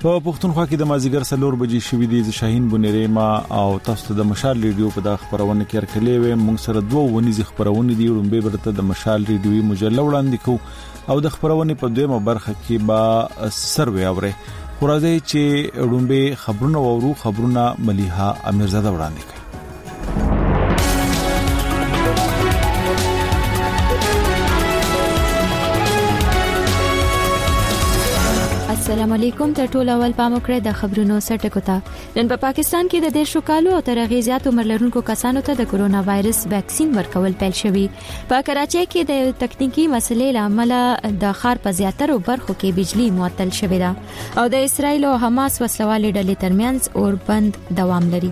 په پښتونخوا کې د مازیګر 4 بجې شوې دي. شاهین بنيري ما او تاسو د مشال ریډیو په د خبرونه کې ارکلې وې. موږ سره دوه ونیز خبرونه دي ورنبه برته د مشال ریډیوي مجله وړاندې کو او د خبرونه په دویمه برخه کې با سروي اوره خورازي چې ورنبه خبرونه ورو خبرونه مليحه امیرزاده وړاندې کوي. السلام علیکم. ته ټول اول پام وکړئ د خبرونو سرټکو ته. نن په پاکستان کې د 10 کالو او تر هغې زیات عمر لرونکو کسانو ته د کورونا وایرس ویکسین ورکول پیل شوی. په کراچۍ کې د تکنیکی مسلې لامل د ښار په زیاترو برخو کې بجلی معطل شوې ده او د اسرایل او حماس وسلوالې ډلې ترمنځ اوربند دوام لري.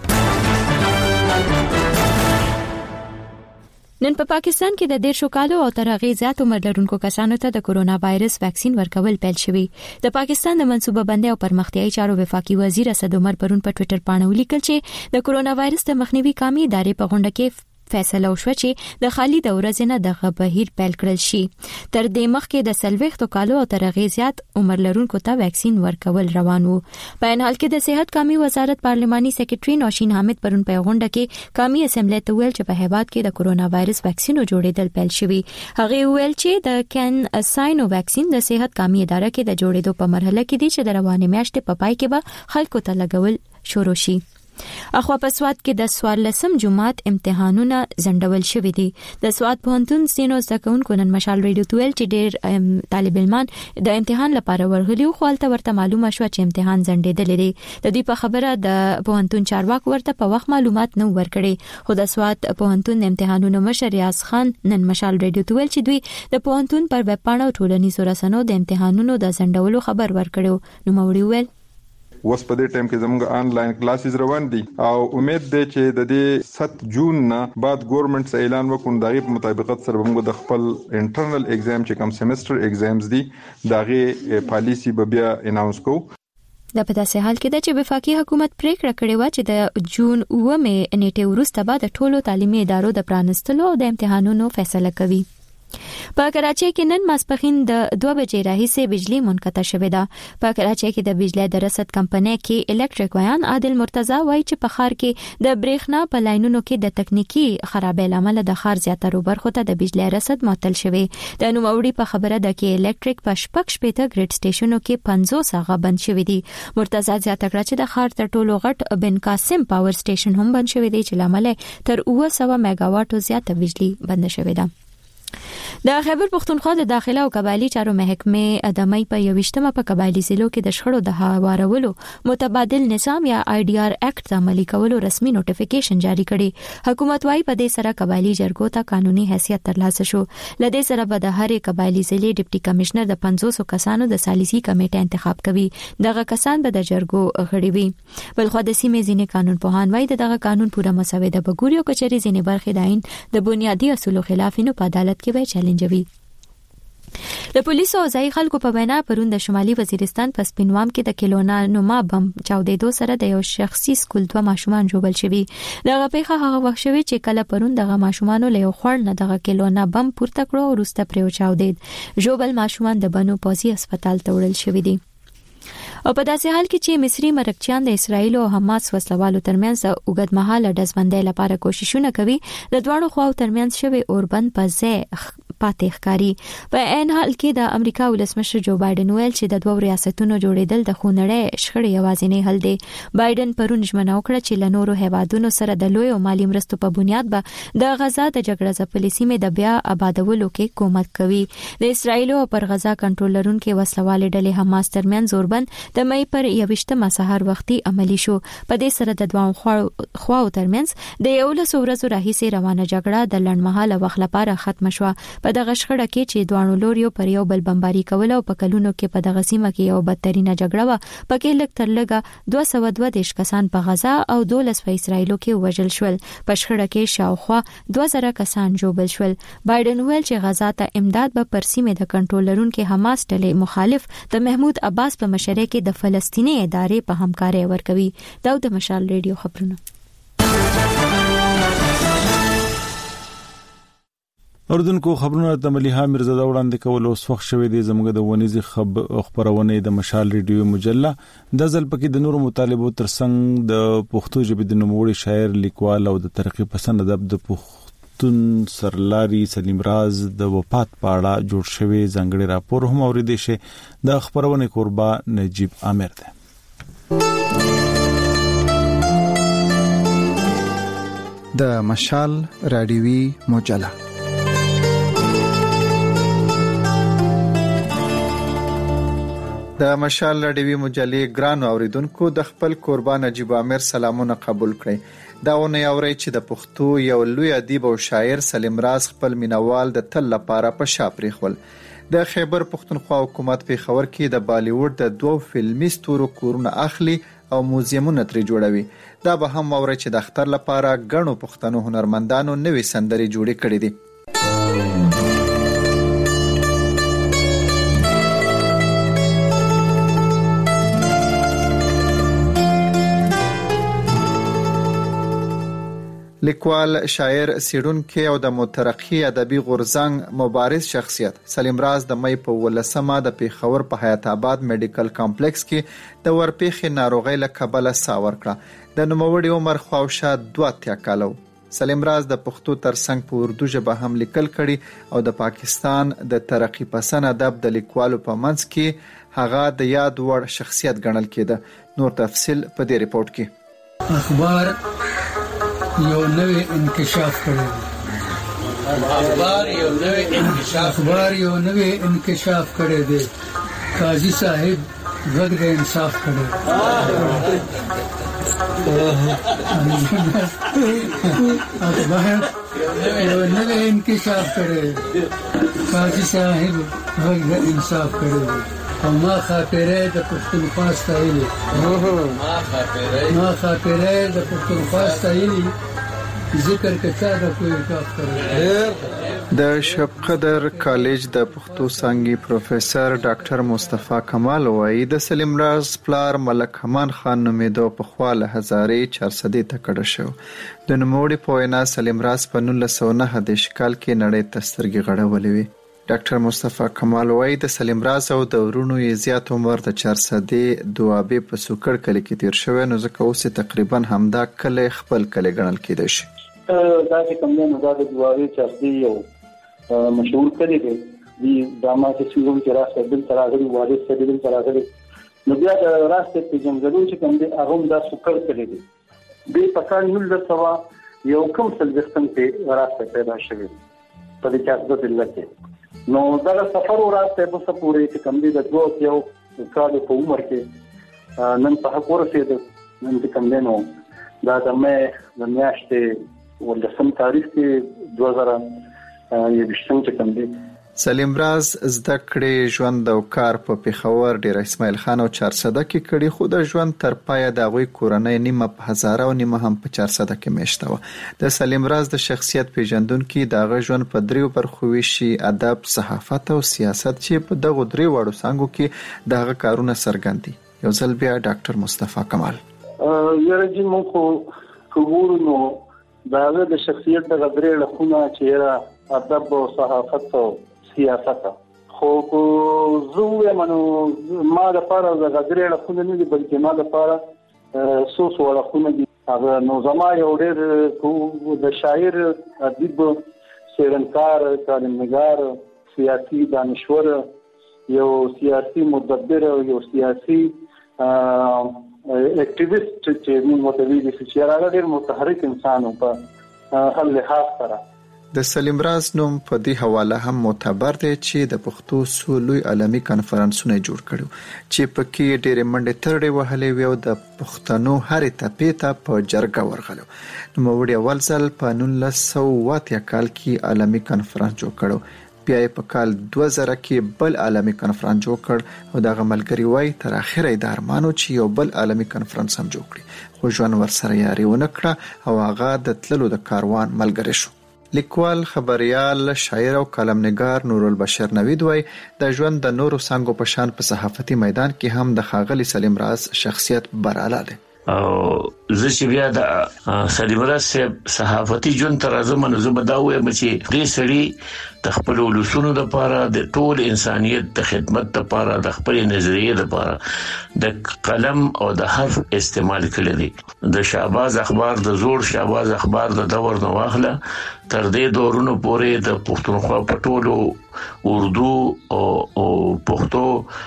نن په پاکستان کې د 10 کالو او تر هغې زیات عمر لرونکو کسانو ته د کورونا وایرس ویکسین ورکول پیل شوی. د پاکستان د منصوبه بندۍ او پرمختیايي چارو وفاقي وزیر اسد عمر پرون په ټوئیټر باندې ولیکل چې د کورونا وایرس د مخنیوي قومي ادارې په غونډه کې فیصله وشو چې د خالي د ورځې نه د بهیر پیل کړل شي. تر دې مخکې د 40 کالو او تر هغې زیات عمر لرونکو ته ویکسین ورکول روان وو. په ان حال کې د صحت قومي وزارت پارلماني سیکریټري نوشین حامد پرون په غونډه کې قومي اسمبلی ته ویل چې په هیواد کې د کورونا وایرس ویکسینو جوړېدل پیل شوی. هغه ویل چې د کین ساينو ویکسین د صحت قومي ادارې کې د جوړېدو په مرحله کې دي چې د روانې میاشتې په پای کې به خلکو ته لګول شروع شي. اخوا په سواد کې د 14 جمعات امتحانونه ځنډول شوې دي. د سواد پوهنتون سینو زکونکو نن مشال ریډیو تویل چې ډېر طالب علمان د امتحان لپاره ورغلي او خپلته ورته معلومه شو چې امتحان ځنډېدل دي. د دې په خبره د پوهنتون چارواکو ورته په وخت معلومات نه ورکړي. خو د سواد پوهنتون امتحانونو مشر ریاض خان نن مشال ریډیو تویل چې دوی د پوهنتون پر ویب پاڼه او ټولنیزو رسنیو د امتحانونو د ځنډولو خبر ورکړو. نو موري ویل وس په دې ټایم کې زموږ آنلاین کلاسز روان دي او امید ده چې د دې 7 جون نه بعد ګورنمنت اعلان وکړي دغه په مطابقت سره موږ د خپل انټرنل ایگزام چې کوم سیمستر ایگزامز دي دغه پالیسی به بیا اناونس کوو. د په داسې حال کې د چې وفاقي حکومت پریکړه کړې و چې د جون 9 نیټه وروسته به د ټولو تعلیمي ادارو د پرانستلو او د امتحانونو فیصله کوي. په کراچۍ کې نن ماسپخین د 2 بجې راهیسې بجلی منقطع شوې ده. په کراچۍ کې د بجلی د رسد کمپنۍ کې الیکټریک ویان عادل مرتضی وایي چې په ښار کې د برېښنا په لاینونو کې د تکنیکی خرابې لامل د ښار زیاترو برخو ته د بجلی رسد معطل شوی. د نوموړي په خبره ده کې الیکټریک په شپږ شپېته ګریډ سټیشنو کې 50 هغه بند شوی دي. مرتضی زیاته کړه چې د ښار تر ټولو غټ بن قاسم پاور سټیشن هم بند شوی دی چې لامل تر 900 میگا واټو زیاته بجلی بند شوی ده. د خیبر پختونخوا د داخله او قبایلی چارو محکمې د مې په 28مه په قبایلی ضلعو کې د شخړو د هوارولو متبادل نظام یا IDR اکټ عملي کولو رسمي نوټیفیکیشن جاری کړي. حکومت وايي په دې سره قبایلی جرګو ته قانوني حیثیت ترلاسه شو. لدې سره به د هرې قبایلی ضلع ډیپټي کمشنر د 500 کسانو د سالیسي کمیټه انتخاب کوي. دغه کسان به د جرګو غړي وي. بلخو د سیمې ځینې قانون پوهان وايي دغه قانون پوره مسوده به ګوري او کچري ځینې برخې د عین د بنیادی اصولو خلاف نه په عدالت کې به چیلنجوي. د پولیسو او ځای خلکو په وینا پرون د شمالي وزیرستان په سپینوام کې د کیلونا نوما بم چاودېدو سره د یو شخصي سکول 2 ماشومان ژوبل شوي. دغه پیښه هغه وخت شوې چې کله پرون دغه ماشومانو له یو خور نه دغه کیلونا بم پورته کړو او وروسته پرې چاودېد. ژوبل ماشومان د بنو پوزي هسپتال ته وړل شوي دي. او په داسې حال کې چې مصری مرکچیان د اسرایل او حماس وسلوالو ترمنځ د اوږدمهاله ډزبندۍ لپاره کوششونه کوي، د دواړو خواو ترمنځ شوی اوربند په ځای پاتې ښکاري. په عین حال کې د امریکا ولسمشر جو بایدن ویل چې د دوه ریاستونو جوړېدل د خونړۍ شخړې یوازینی حل دی. بایدن پرون ژمنه وکړه چې له نورو هیوادونو سره د لوی او مالی مرستو په بنیاد به د غزا د جګړه ځپلې سیمې د بیا آبادولو کې کومک کوي. د اسرایل او پر غزا کنټرول لرونکو وسلوالې ډلې حماس ترمنځ اوربند د مې پر 21 سهار وختي عملی شو. په دې سره د دوه خواو ترمنځ د 11 ورځو راهیسې روانه جګړه د لنډمهاله وخت لپاره ختم شوه. په دغه شخړه کې چې دوه لوريو پر یو بل بمباري کول او په کلونو کې په دغه سیمه کې یو بدترینه جګړه و، پکې لږ تر لږه 222 کسان په غزا او 12 په اسرایلو کې وژل شول. په شخړه کې شاوخوا 2000 کسان جوړل شول. بایدن ویل چې غزا ته امداد به پر سیمه د کنټرول لرونکو حماس ډلې مخالف د محمود عباس په مشرۍ کې د فلسطیني ادارې په همکارۍ ورکوي. دا د مشال ریډیو خبرونه. اردوونکو خبرونه د مليحه میرزاده وړاندې کول او وخت شوې دي زموږ د ونیزي خبرونه د مشال ریډیو مجله د ځل پکې د نورو مطالبو ترڅنګ د پښتو ژبې د نوموړي شاعر لیکوال او د ترقی پسند ادب د پښتون سرلاري سلیم راز د وفات په اړه جوړ شوی ځانګړي راپور هم اوریدل شي د خبرونه قربا نجیب عامر ده د مشال رادیوي مجله د مشال رادیوي مجلې ګران اوریدونکو د خپل قربان نجیب عامر سلامونه قبول کړئ دا ونه اوري چې د پښتو یو لوی ادیب او شاعر سلیم راز خپل مینوال د تل لپاره په شاپري خپل د خیبر پښتونخوا حکومت په خبر کې د بالیوډ د دوه فلمي ستورو کورونه اخلي او موزیمونه ترې جوړوي دا به هم اوري چې د اختر لپاره غنو پښتنو هنرمندانو نوې سندري جوړې کړې دي لیکوال شاعر سیډونکو او د مترقی ادبي غورځنګ مبارز شخصیت سلیم راز د مې په ولسمه د پیښور په حیات آباد میډیکل کمپلیکس کې د ورپېخې ناروغي له کبله ساور کړه د نوموړي عمر خواوشا 2 کالو سلیم راز د پښتو ترڅنګ په اردو ژبه هم لیکل کړي او د پاکستان د ترقی پسند ادب د لیکوالو په منځ کې هغه د یاد وړ شخصیت ګڼل کېده نور تفصیل په دې ریپورت کې اخبار یو نوې انکشاف کړی دی قاضي صاحب غږ د انصاف کړی اخبار یو نوې انکشاف کړی قاضي صاحب غږ د انصاف کړی او ما خاطره د پښتونخوا ستایلی د پښتونخوا ستایلی ذکر کچا د کوی کاف کړی د شب قدر کالج د پښتو څانګې پروفیسور ډاکټر مصطفی کمال وایي د سلیم راز پلار ملک امان خان نومیدو په خواله هزارې 400 تکړه شو د نوموړي په وینا سلیم راز په 1909 د شکال کې نړۍ تسترګي غړولې وي ډاکټر مصطفی کمال وایي د سلیم راز او د ورونو یې زیات عمر د 400 دوابه په سوکړ کلی کې تیر شوی نو ځکه اوس تقریبا همدا کلی خپل کلی ګڼل کېدای شي دا چې کوم نه دا د دوابه 400 یو مشهور کلی دی د ماته سیمو کې راځي د تراغلي واده سره د تراغلي نو بیا د راسته په جنګلو چې کوم دی هغه دا سوکړ کلی دی د پکان نل د سوا یو کوم سلګستان په راسته پیدا شوی په دې کې د لکه نو دا سفر وراسته په سپوري چې کوم دی د دوه یو کال په عمر کې نن په حق ورسېد نن چې کوم دی نو دا د مې د میاشتې ولسم تاریخ کې 2021 چې کوم دی سلیم راز زده کړې ژوند او کار په پیښور ډیر اسماعیل خان او 400 کې کړي خو د ژوند تر پایه د غوي کورنۍ نیمه په 1000 او نیمه هم په 400 کې میشته و د سلیم راز د شخصیت پیژندونکو د غو ژوند په دریو برخو ویشي ادب صحافت او سیاست چې په دغه درې وړو څنګه کې دغه کارونه سرګندي یو ځل بیا ډاکټر مصطفی کمال یره جی مونږ کوورونو دغه د شخصیت د غدرې لخونه چې ادب او صحافت او سیاست خو زه منو ما د پاره د غزرې لخونه نه دي بلکې ما د پاره سوس ولخونه دي هغه نو زما یو ډېر د شاعر ادیب سیرنکار کلمنګار سیاسي دانشور یو سیاسي مدبر یو سیاسي اکټیویست چې موږ متویل چې هغه ډېر متحرک انسان په هر لحاظ سره د سلیم راز نوم په دې حواله هم معتبر دی چې د پښتو سولوي عالمي کانفرنسونه جوړ کړو چې پکې ډېر منډه ترډه وهلې وي او د پښتنو هرې تپې ته په جرګه ورغلو نو موږ اول ځل په 1908 کال کې عالمي کانفرنس جوړ کړو بیا په کال 2000 کې بل عالمي کانفرنس جوړ کړ او دغه ملګری وای تر اخره د ارمانو چې یو بل عالمي کانفرنس هم جوړ کړي خو ژوند ورسره یاري ونکړه او هغه د تللو د کاروان ملګری شو لیکوال خبريال شاعر او کلمنګار نورالبشر نوید وای د ژوند د نورو څنګه په شان په صحافتي میدان کې هم د خاغلی سلیم راز شخصیت براله ده زه چې بیا د سلیمراز صحافتي جون تر ازمن زبداوي مچي دې سړي د خپل ولسونو لپاره د ټول انسانيت د خدمت لپاره د خپل نظریه لپاره د قلم او د حرف استعمال کړی دی د شهباز اخبار د زوړ شهباز اخبار د دور نو واخله تر دې دورونو پورې د پښتونخوا په ټولو اردو او پښتو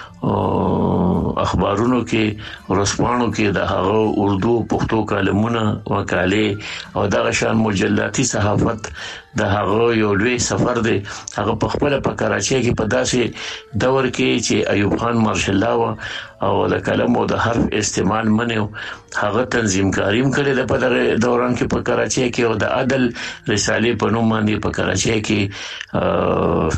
اخبارونو کې ورسپانو کې د هغه اردو پښتو کلمونه وکاله او د شان مجلاتي صحافت د هغه یو لوی سفر دی هغه په خپل په کراچۍ کې په داسې دور کې چې ایوب خان مارشال او د کلم او د حرف استعمال منو هغه تنظیمکاریم کړی د په دوران کې په کراچۍ کې او د عدل رسالې په نوم باندې په کراچۍ کې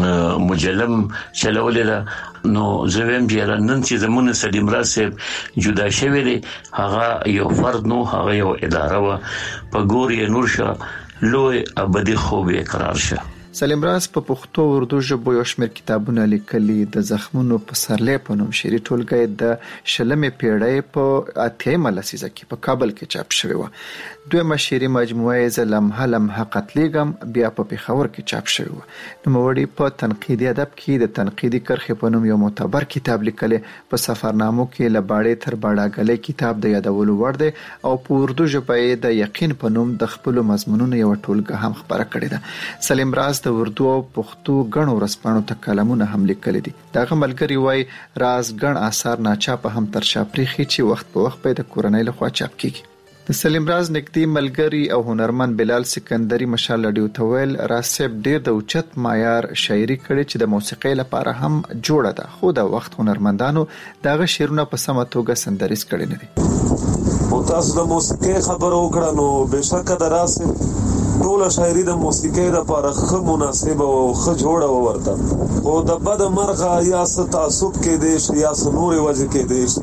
مجلم چلولې ده نو زویم چې نن چې زمونه سلیمراز صاحب جدا شوی دی هغه یو فرد نو هغه یو اداره و په ګوري نورشه لوی ابدي خوبه قرار شه سلیمراز په پښتو اردو ژبه یو شمېر کتابونه لیکلي د زخمونو په سرلې په نوم شعري ټولګه د شلمې پیړۍ په 8مه لسیزه کې په کابل کې چاپ شوی و دویمه شعري مجموعه ز لمحه لمحه قتلېږم بیا په پېښور کې چاپ شوی و نوموړي په تنقیدي ادب کې د تنقیدي کرښې په نوم یو معتبر کتاب لیکلی په سفرنامو کې لباړې تر باړاګلې کتاب د یادولو وړ دی او په اردو ژبه د یقین په نوم د خپل مضمونونو یو ټولګه هم خبره کړې ده سلیمراز د اردو او پښتو غنو ورسپانو ته کلمونه هم لیکلي دي دغه ملګری وای راز غن آثار ناچاپه هم تر شاپریخي چې وخت په وخت په د کورنۍ لخوا چاپ کیږي د سلیمراز نږدې ملګری او هنرمند بلال سکندري مشال لډیو تویل راسب ډیر د اوچت معیار شاعري کړي چې د موسیقۍ لپاره هم جوړه ده خو د وخت هنرمندانو دغه شعرونه په سمه توګه سندریز کړي نه دي او تاسو د موسیقۍ خبر وکړه نو بهشکه د راسب ټول شاعري د موسیقۍ لپاره خه مناسبه او خه جوړه ورته او د بد مرغه یا ست تعصب کې دي یا نور وجه کې دي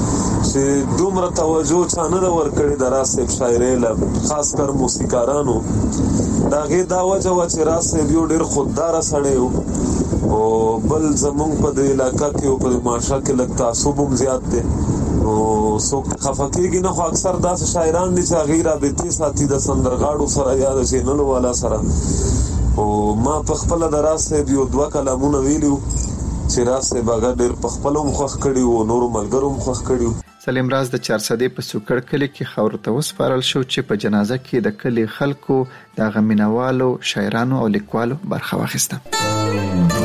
چې دومره توجه چانه ورکړي د راسب شاعري له خاص کر موسیقارانو داغه دا وجه و چې راسب یو ډیر خوددار سړی او بل زمونږ په د علاقې کې او په معاشره کې لږ تعصب هم زیات دي او څوک خفقېږي نه خو اکثر داسې شاعران دي چې غیر رابطې ساتي د سندرغاړو سره یا د چینلو والا سره او ما په خپل د راسب یو دوه کلمونه ویلو چې راسب هغه ډېر په خپل مخخ کړي او نورو ملګرو مخخ کړي سلیمراز د 400 په سوکړ کلی کې خاور ته وسپارل شو چې په جنازه کې د کلی خلکو د غمینوالو شاعرانو او لیکوالو برخه واخیسته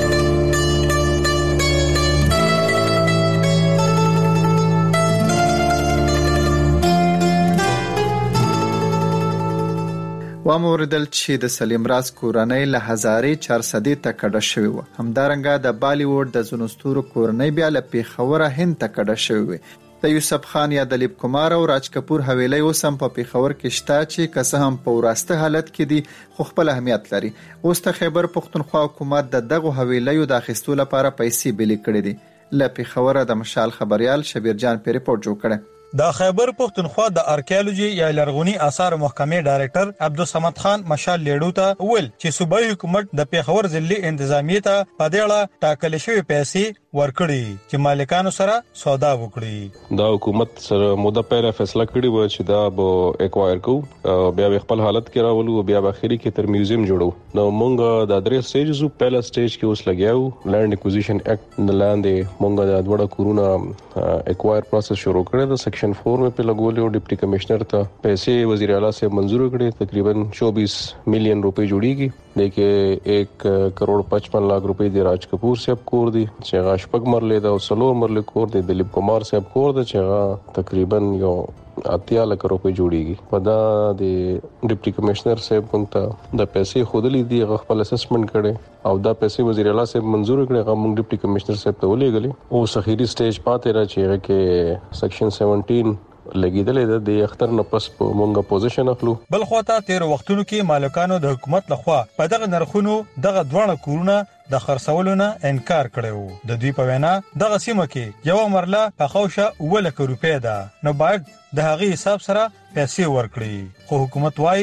واموردل چې د سلیمراز کورنۍ له 1400 ته کډه شوی و همدارنګه د بالیوډ د زنوستورو کورنۍ بیا له پیښور هند ته کډه شوی د یوسف خان یا دلیپ کمار او راج کپور حویلی اوسم په پیښور کې شته چې کسه هم په وراسته حالت کې دي خو خپل اهمیت لري اوس ته خیبر پښتونخوا حکومت د دغه حویلیو د اخیستو لپاره پیسې بلی کړې دي له پیښور د مشال خبريال شبیر جان په ریپورت جوړ کړي د خیبر پښتونخوا د آرکیالوجي یا لرغونی آثار محکمې ډایریکټر عبدالصمد خان مشال لیډو ته ویل چې صوبایي حکومت د پیښور ضلعي انتظامیه ته په دې اړه ټاکل شوی پیسې ورکړي چې مالکانو سره سودا وکړي دا حکومت سره موده پیله فیصله کړې و چې دا به ایکوایر کو بیا خپل حالت کې راولو بیا په اخري کې تر میوزیم جوړو نو مونږ د درې سټیجز په سټیج کې اوس لګیاو لینډ اکوزیشن اکټ د لاندې مونږ د وړه کورونه ایکوایر پروسس شروع کړی د سیکشن 4 में पे लगोले और डिप्टी कमिश्नर था पैसे वजीर आला से मंजूर करे तकरीबन 24 मिलियन रुपए जोड़ीगी देखिए 1.55 करोड़ रुपए दे राज कपूर से अब कोर दी चेगा शपक मरले दा सलो मरले कोर दे दिलीप कुमार से अब कोर दे चेगा तकरीबन यो 80 लाख रुपए जोड़ीगी पदा दे डिप्टी कमिश्नर से पंता द पैसे खुद ली दी खपल असेसमेंट करे او دا پیسې وزیر اعلی صاحب منزور کړي هغه موږ ډیپټي کمشنر صاحب ته ولېګلې او اخیری سټیج پاتې را چې کې سیکشن 17 لګیدلې د اختر نه پس په مونږه پوزیشن اخلو بل خواته 13 وختونو کې مالکانو د حکومت لخوا په دغه نرخونو دغه دوه کورونه د خرڅولو نه انکار کړو د دوی په وینا دغه سیمه کې یو مرله په خوشه 1 لک روپیا ده نو باید د هغه حساب سره پیسې ورکړي خو حکومت وايي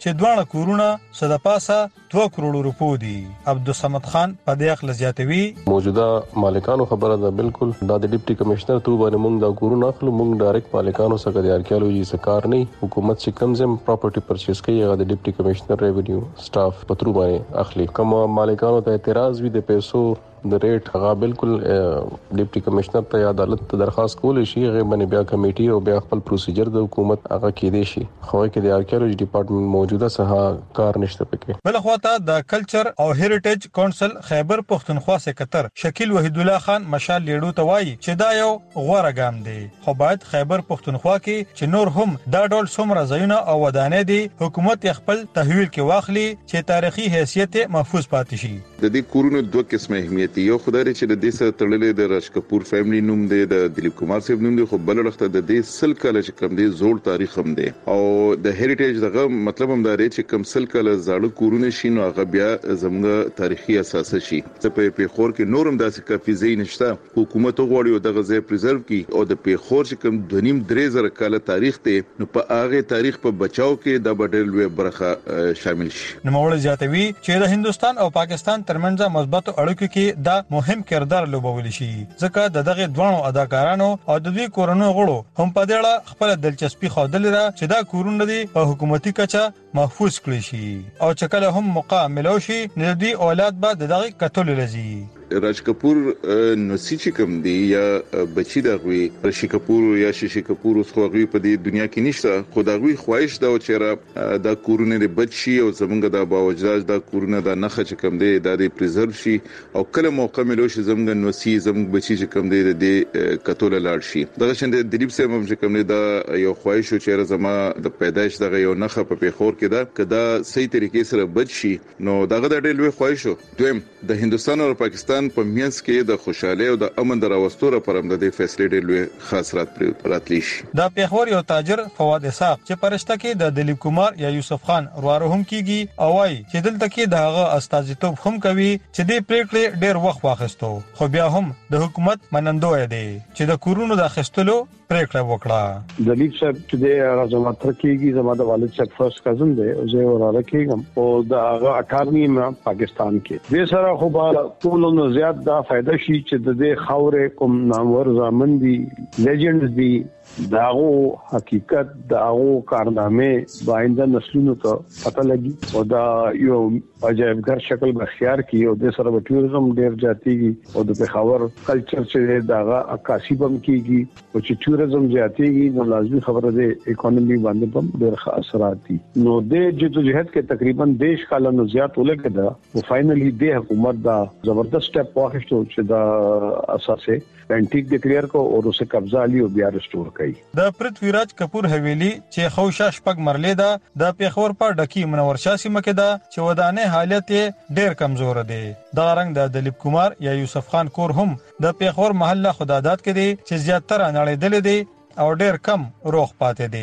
چې دوه کورونه صدپاسه 2 کروڑ روپو دي. عبدالصمد خان په دې اخل زیاتوي موجوده مالکانو خبره ده بالکل دا د ډیپټي کمشنر تو باندې موږ دا کورونه اخلو موږ ډایرکټ مالکانو څخه د آرکیالوجي سکار نه حکومت چې کمزم پراپرټي پرچیز کوي هغه د ډیپټي کمشنر ریونیو سټاف پترو باندې اخلي کوم مالکانو ته اعتراض وي د پیسو د ریټ هغه بالکل ډیپټي کمشنر ته عدالت ته درخواست کول شي هغه باندې بیا کمیټي او بیا خپل پروسیجر د حکومت هغه کې دی شي خو کې د آرکیالوجي ډپارټمنټ موجوده سه کار نشته پکې. بل خو ته د کلچر او هریټیج کونسل خیبر پختونخوا سکرټر شکیل وحید الله خان مشال لیډو ته وایي چې دا یو غوړه ګام دی خو باید خیبر پختونخوا کې چې نور هم دا ډول څومره ځایونه او ودانې دي حکومت خپل تحویل کې واخلي چې تاریخي حیثیت محفوظ پاتې شي. د دې کورونو دوه قسمه اهمیت یو خدای چې د دې سره تړلې د راج کپور فیملی نوم دی د دلیپ کمار صاحب نوم دی خو بل وخت د دې سل کال چې کم دی زوړ تاریخ هم دی او د هریټیج دغه مطلب هم دا چې کم سل کال زاړه کورونه شي نو هغه بیا زموږ تاریخي اساس شي ته په خور کې نورم داسې کافي ځای نشته حکومت غواړي او دغه ځای پریزرو کړي او د پیښور چې کم 2.5 کال تاریخ ته نو په هغه تاریخ په بچاو کې د بدل لوی برخه شامل شي. نو موږ زیاتوي چې د هندستان او پاکستان ترمنځ مثبت اړیکو کې دا مهم کردار لوبول شي ځکه دغه دوه اداکارانو او د دې کورونو غړو هم په دې اړه خپل دلچسپي خوادل را چې دا کورونه دي په حکومتي کچه محفوظ کړي شي او چې کله هم موقع ملو شي د دې اولاد به دغه قتل لزي. راج کپور نوسی چې کوم دی یا بچی دا غوي رشي کپور یا ششي کپور اوس خو غوي په دې دنیا کې نشته خو دا غوي خواهش دا چې را دا کورونه د بچي او زمونږ د باوجداد دا کورونه دا نخ چې کوم دی دا د پریزرو شي او کله موقع ملو شي زمونږ نوسی زمونږ بچي چې کوم دی د قتل لاړ شي دغه شند د دلیپ سیم چې کوم دی دا یو خواهش چې را زما د پیدائش دغه یو نخ په پیښور کې دا کدا صحیح طریقې سره بچ شي نو دغه د ډېر لوی خواهش دویم د هندستان او پاکستان په میانس کې د خوشاله او د امن دراوستوره پرم د فیسیلیټي لوی خاصرات راتلی شي. دا پیښور یو تاجر فواد اسحاق چې پرشته کې د دلیپ کمار یا یوسف خان ورواره هم کیږي او وايي چې دلته کې دغه استازیتوب هم کوي چې د پریکړې ډېر وخت واخیستو خو بیا هم د حکومت منندوی دی چې د کورونو د خستلو پریکړه وکړه. دلیپ صاحب چې د راځما تر کېږي زما د والد صاحب فرست کزن دی او زه ورواره کېږم او د هغه 18 ما پاکستان کې د سره خو به ټولونو زیات دا فائدہ شي چې د دې خاورې کوم نامور زامن دي لیجنډز دي داغو حقیقت داغو کارنامې باینده نسلونو ته پته لګي او دا یو عجایبګر شکل بخیار کی او د سره ټوریزم ډیر جاتیږي او د پیښور کلچر چې داغه عکاسي بم کیږي او چې ټوریزم جاتیږي نو لازمي خبره ده اکانومي باندې بم ډیر ښه اثرات دي نو د جدوجہد کې تقریبا دیش کالونو زیات ولګه او فائنلی د حکومت دا زبردست سټپ واخیستو چې دا اساسه انټیک ډیکلیئر کو او اسے قبضہ علی او بیا ریسٹور کړي. د پرتویراج کپور حویلی چې خوشا شپږ مرلې ده د پیښور په ډکی منور شاه سیمه کې ده چې ودانې حالت ډېر کمزور دي. دا رنګ د دلیپ کمار یا یوسف خان کور هم د پیښور محله خدادات کې دي چې زیاتره نړیدل دي او ډېر کم روغ پاتې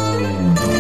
دي.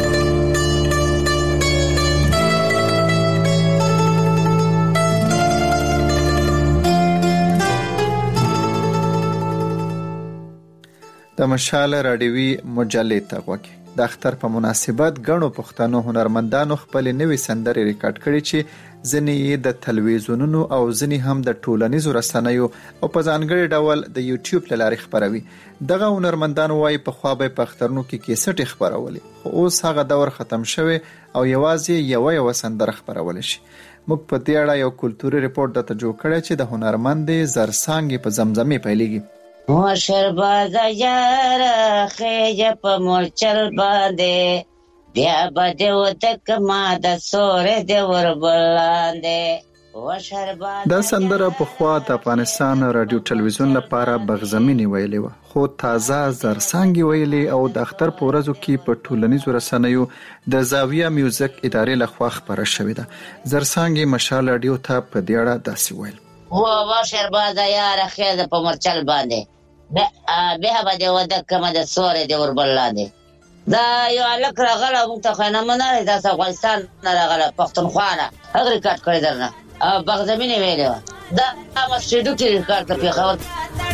د مشال راډیوي مجلې ته غوږی د اختر په مناسبت غنو پښتنو هنرمندانو خپل نوې سندرې ریکارډ کړي چې ځینې د تلویزیونونو او ځینې هم د ټولنیزو رسنیو او په ځانګړي ډول د یوټیوب لارې خبروي. دغه هنرمندانو وايي په خوا به په اخترونو کې کیسټ خبرولي خو اوس هغه دور ختم شوی او یوازې یو سندره خبرول شي. موږ په دې اړه یو کلتوري ریپورت د تجربه کړی چې د هنرمند زرسانګ په زمزمې پیلېږي. مشر باز یار خېج په مورچل باندې بیا بده وتک ما د سورې د وربلاندې دا سندره په خوا د افغانستان رادیو ټلویزیون لپاره بغزمینی ویلې و خو تازه زرسانګ ویلې او د اختر په ورځو کې په ټولنیزو رسنیو د زاویه میوزیک ادارې لخوا خبره شوې ده. زرسانګ مشال رادیو ته په دې اړه داسې ویل و شرباز یار خېز په مرچل باندې به به ودک ما د سورې د وربلاندې دا یو الک راغله مونږ ته خنه مناره د افغانستان راغله پښتونخوا هغه ریکارډ کړی درنه بغزمینه ویلو دا ما سټډیو کې ریکارډ کړی خبر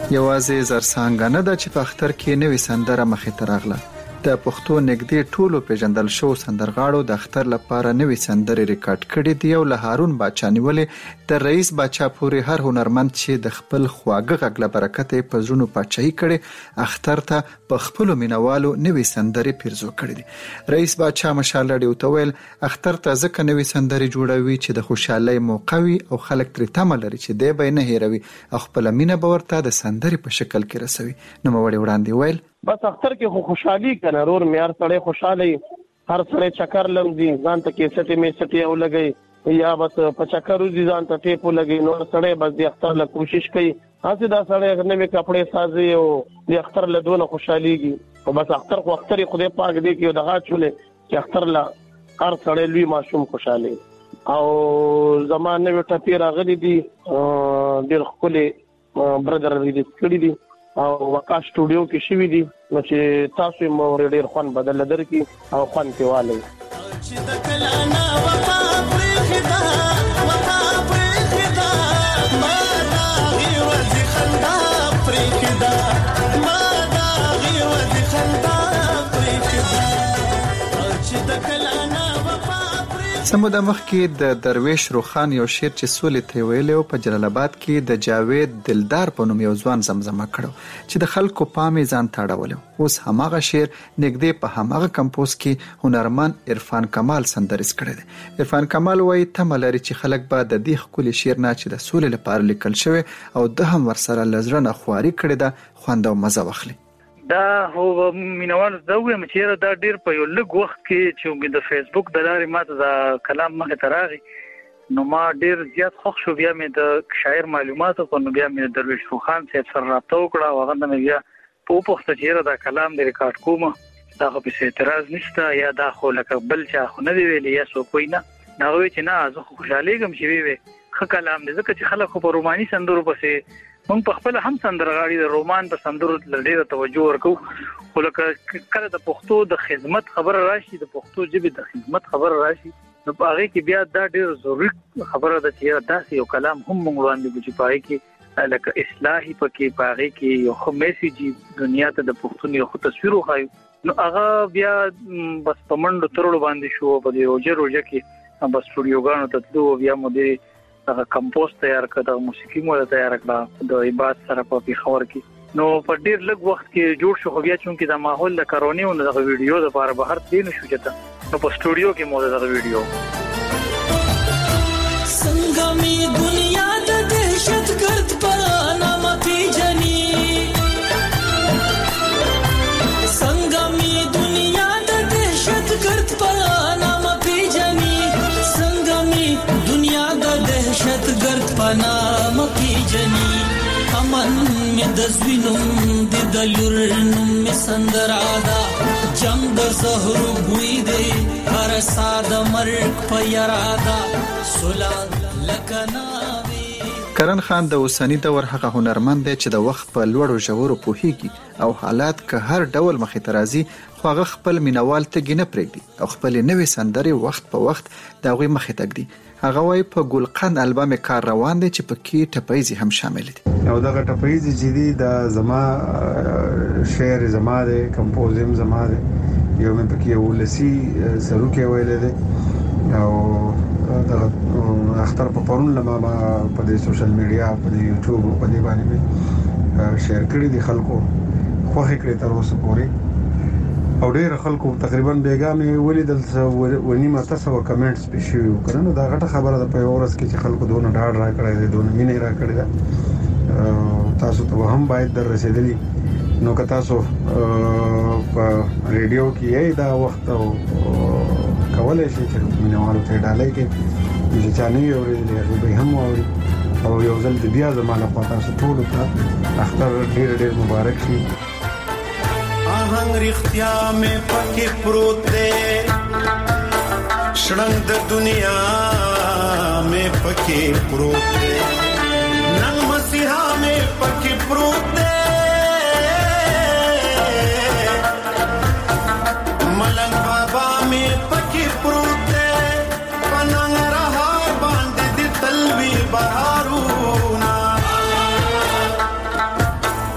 یوازې زرسانګه نه ده چې په اختر کې نوې سندره مخې ته راغله. د پښتو نږدې ټولو پیژندل شو سندرغاړو د اختر لپاره نوې سندرې ریکارډ کړې دي او له هارون باچا نیولې د رئیس باچا پورې هر هنرمند چې د خپل خواږه غږ له برکته په زړونو پاچاهي کړي اختر ته په خپلو مینوالو نوې سندرې پیرزو کړې دي. رئیس باچا مشال راډیو ته ویل اختر ته ځکه نوې سندرې جوړوي چې د خوشحالۍ موقع وي او خلک ترې تمه لري چې دی به نه هیروي او خپله مینه به ورته د سندرې په شکل کې رسوي. نوموړي وړاندې ویل بس اختر کې خو خوشحالي کنه رور میار سړی خوشحالي هر سړی چکر لمزي ځان ته کې سټي می سټي او لګي یا بس په چکر وزي ځان ته ټیپو لګي نو سړی بس د اختر له کوشش کوي هڅه دا سړی نوې کپڑے سازي او د اختر له دونه خوشحاليږي او بس اختر خو اختر خدای پاک دې کې دغه چولې چې اختر لا هر سړی لوی معصوم خوشحالي او زمانه وی ټپی راغلي دي ډېر خولي برادر دې کړی دي او وقا سټوډیو کې شوی دي نو چې تاسو مو ډېر خوان بدل درکې او خوان پیواله چې د کلانا وفا پرخدا وفا پرخدا ما دا غي وځ خندا پرخدا ما دا غي وځ خندا پرخدا چې د کلانا وفا سموده مخکې د درویش روخان یو شعر چې سولې ته ویلی او په جلال آباد کې د جاوید دلدار په نوم یو ځوان زمزمه کړو چې د خلکو پام یې ځان ته اړولی. اوس هماغه شعر نږدې په هماغه کمپوز کې هنرمند عرفان کمال سندریز کړی دی. عرفان کمال وایي تمه لري چې خلک به د دې ښکلي شعر نه چې د سولې لپاره لیکل شوی او ده هم ورسره له زړه نه خواري کړې ده خوند او مزه واخلي. دا هو مینوال دا وایم چې دا ډیر په یو لږ وخت کې چې د فیسبوک د لارې ماته دا کلام مخه تراغي نو ما ډیر زیات خوښ شو. بیا مې د شاعر معلوماتو کو نو بیا مې د درویش روخان صاحب سره رابطه وکړه او هغه مې بیا په پوښتنه چې دا کلام د ریکارډ کوم دا خو په اعتراض نشته یا دا خو لکه بل چا خو نه دی ویلی یا سو کوی نه دا وی چې نه زه خوشاله کوم چې وی خ کلام دې ځکه چې خلک په روماني سندرو پسې مونږ په خپل هم سندرغاړي د رومان په سندرو لړۍ توجه ورکو خو لکه کله د پښتو د خدمت خبره راشي د پښتو ژبې د خدمت خبره راشي نو په هغه کې بیا دا ډېر ضروري خبره ده چې داسې یو کلام هم مونږ وړاندې کوو چې په هغه کې لکه اصلاحي پکې په هغه کې یو خو میسیج دنیا ته د پښتون یو تصویر وخایو نو هغه بیا بس په منډو ترړو باندې شو په دې روجه کې بس سټوډیوګانو ته تلو بیا مو دې هغه کمپوز تیار کړ د موسیقي مو تیار کړ د عبادت سره په پیښور کې نو په ډیر لږ وخت کې جوړ شو خو بیا چې د ماحول د کارونی او د ویډیو لپاره بهر دین شو چته نو په سټوډیو کې مو د ویډیو څنګه می دنیا د دهشتګرد په نامه پیژني څنګه می دنیا د دهشتګرد په نامه پیژني څنګه می دنیا د دهشتګرد په نامه پیژني امن می د زوینم د دلورنم می سندرادا جنگ د زهر بوی دی هر ساده مرګ په یرادا سولا لکناوي. کرن خان د اوسنی دور هغه هنرمند دی چې د وخت په لوړو ژورو پوهیږي او حالات که هر ډول مخې ته راځي خو هغه خپل مینوال ته نه پرېږدي او خپل نوې سندرې وخت په وخت د هغوی مخې ته ږدي. هغه وايي په ګلقند البم کار روان دی چې پکې ټپایزي هم شامل دي او دغه ټپایزي چې دي د زما شعر زما دی کمپوزم زما دی یو مې پکې ولسی سروکه ویل دي او دغه اختر په پرون لمه په دې سوشل میډیا په دې یوټیوب په دې باندې شیر کړی دي خلکو خوښ کړی تر اوسه پورې او ډېر خلکو تقریبا بیګامې ولیدل ونیمه تاسو کمنټس پېښیو کړنو دا غټه خبره ده په اورس کې چې خلکو دونه ډاډ را کړی دی دونه مینه را کړی ده تاسو ته هم باید در رسیدلی نو که تاسو په ریډیو کې دا وخت کولای شئ چې مینوالو ته ډالۍ کې چې چا نه اورېدلی به هم واوري او یو ځل بیا زما لخوا تاسو ټولو ته اختر ډېر مبارک شي. آهنگ رختیا میں پکی پروت دے شڑنگ د دنیا میں پکی پروت دے ننگ مسیحا میں پکی پروت دے ملنگ بابا میں پکی پروت دے پننگ رہا باندھ دی تلوی بہارونا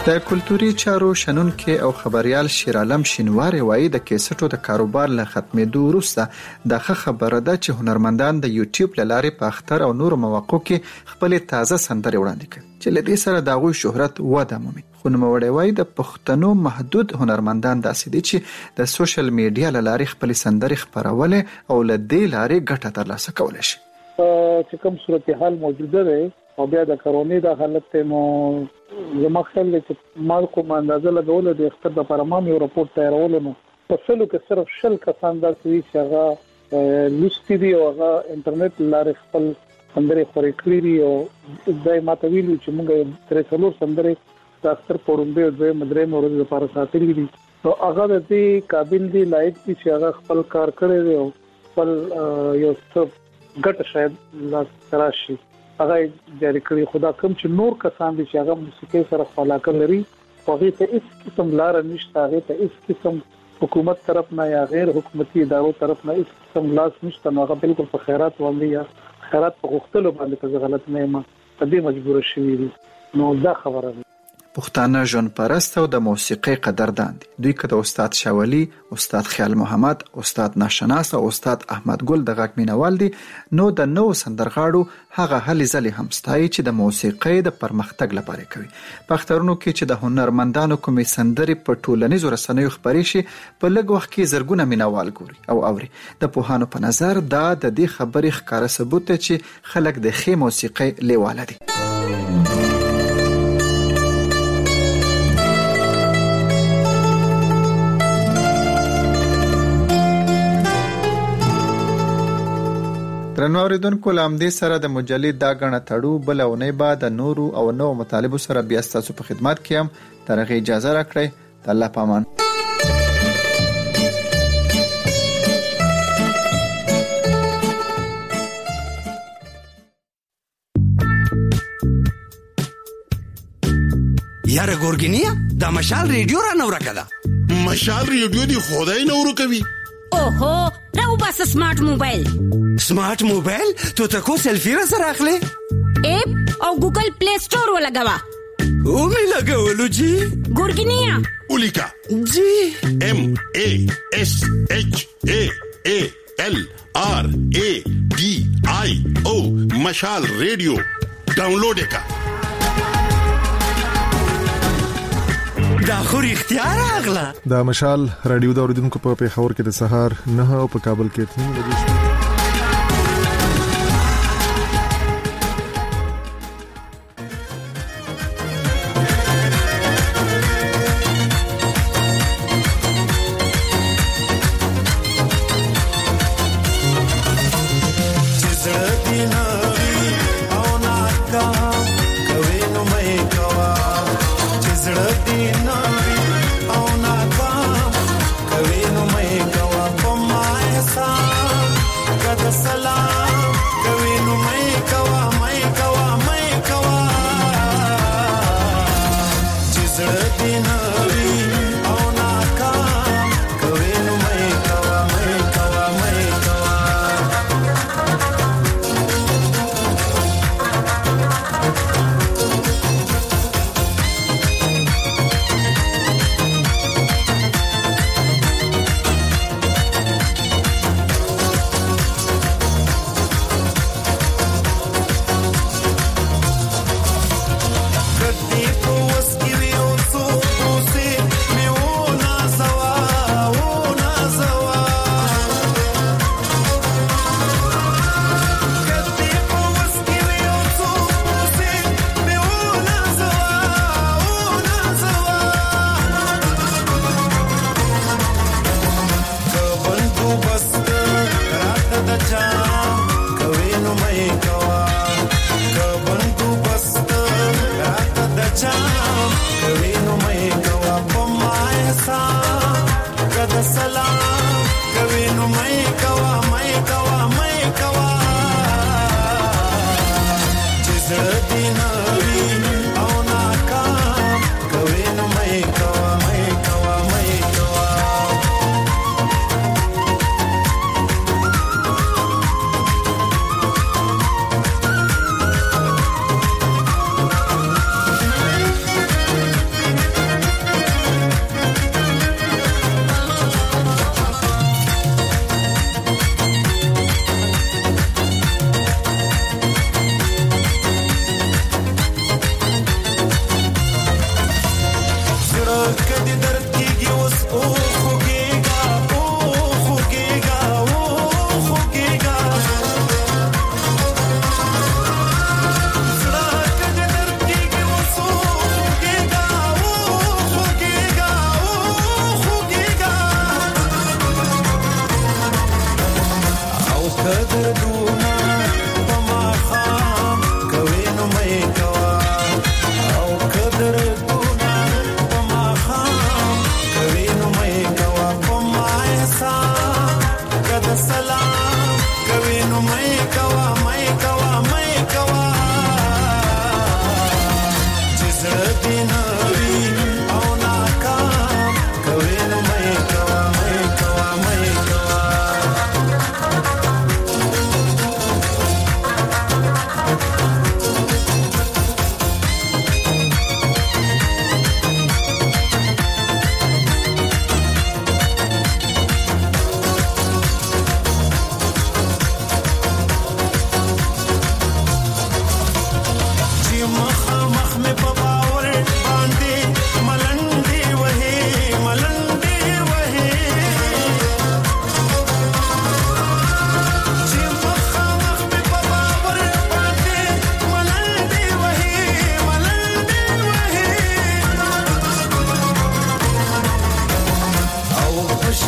د کلتوري چارو شنونکي او خبريال شیر عالم شینواری وایي د کیسټو د کاروبار له ختمېدو وروسته د خبره ده چې هنرمندان د یوټیوب لارې په اختر او نور مواقعو کې خپل تازه سندرې وړاندې کوي چې له دې سره د هغوی شهرت وده مومي. خو نوموړی وایي د پښتنو محدود هنرمندان داسې دي چې د سوشل میډیا لارې خپل سندرې خپرولې او له دې لارې ګټه ترلاسه کولی شي. چې کوم صورتحال موجوده ده او بیا د کرونا د حالت ته نو زما خیال دی چې ما کوم اندازه لګول د اختر د پرمام یو راپورټ تیارول نو په سلو کې صرف شل کسان د سوي شغه لستی دی او هغه انټرنیټ لارې خپل سندرې خوري کړی او دای ماته ویلو چې موږ تر څلور سندرې د اختر پروندې د مدرې مورز لپاره ساتلې دي نو هغه د دې قابل دی لایق دي چې هغه خپل کار کړی دی او خپل یو څه ګټه شاید لا تراشي هغه جاری کړی. خدا کوم چې نور کسان دي چې هغه موسیقي سره خلاقه لري هغه ته هیڅ قسم لار نشته، هغه ته هیڅ قسم حکومت طرف نه یا غیر حکومتي ادارو طرف نه هیڅ قسم لاس نشته، نو هغه بالکل په خیرات باندې یا خیرات په غوښتلو باندې په غلط نه ما په دې مجبور شوی دي. نو دا خبره ده. پښتانه ژوند پرست او د موسیقي قدردان دي. دوی که د استاد شاولی، استاد خیال محمد، استاد ناشناس او استاد احمد ګل د غږ مینوال دي، نو د نو سندرغاړو هغه هلې ځلې هم ستایي چې د موسیقي د پرمختګ لپاره کوي. په اخترونو کې چې د هنرمندانو کومې سندرې په ټولنیزو رسنیو خپرې شي په لږ وخت کې زرګونه مینوال ګوري او اوري. د پوهانو په نظر دا د دې خبرې ښکاره ثبوت دی چې خلک د ښې موسیقي لیواله دي. درنو اوریدونکو لامدې سره د مجلې دا غنه تړو بل او نه بعد نورو او نو مطالبه سره بیا تاسو په خدمت کې هم ترغه اجازه راکړئ. د الله پامان. یاره ګورګینیا د مشال ریډیو را نو راکړه. مشال ریډیو دی خدای نو ورکوي. اوهو راو بس سمارټ موبایل. سمارټ موبایل ته تاسو سلفي را سره اخلي اپ او ګوګل پلی سٹور ولګوا او می لګولو جی ګورګینیا اولیکا جی MASHALRADIO مشال ریډیو ډاونلوډ کا. دا خو اختیار اغلا. دا مشال رادیو دا اوریدونکو په پیښور کې د سهار 9 او په کابل کې 3 بجې.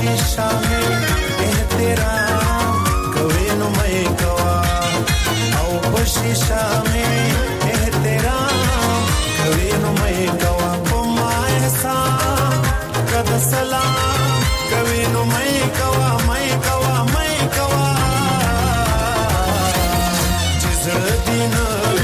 शीशा में एहतराम कवे नो मैं कवा ओ शीशा में एहतराम कवे नो मैं कवा को मायसा कद सलाम कवे नो मैं कवा जिस दिन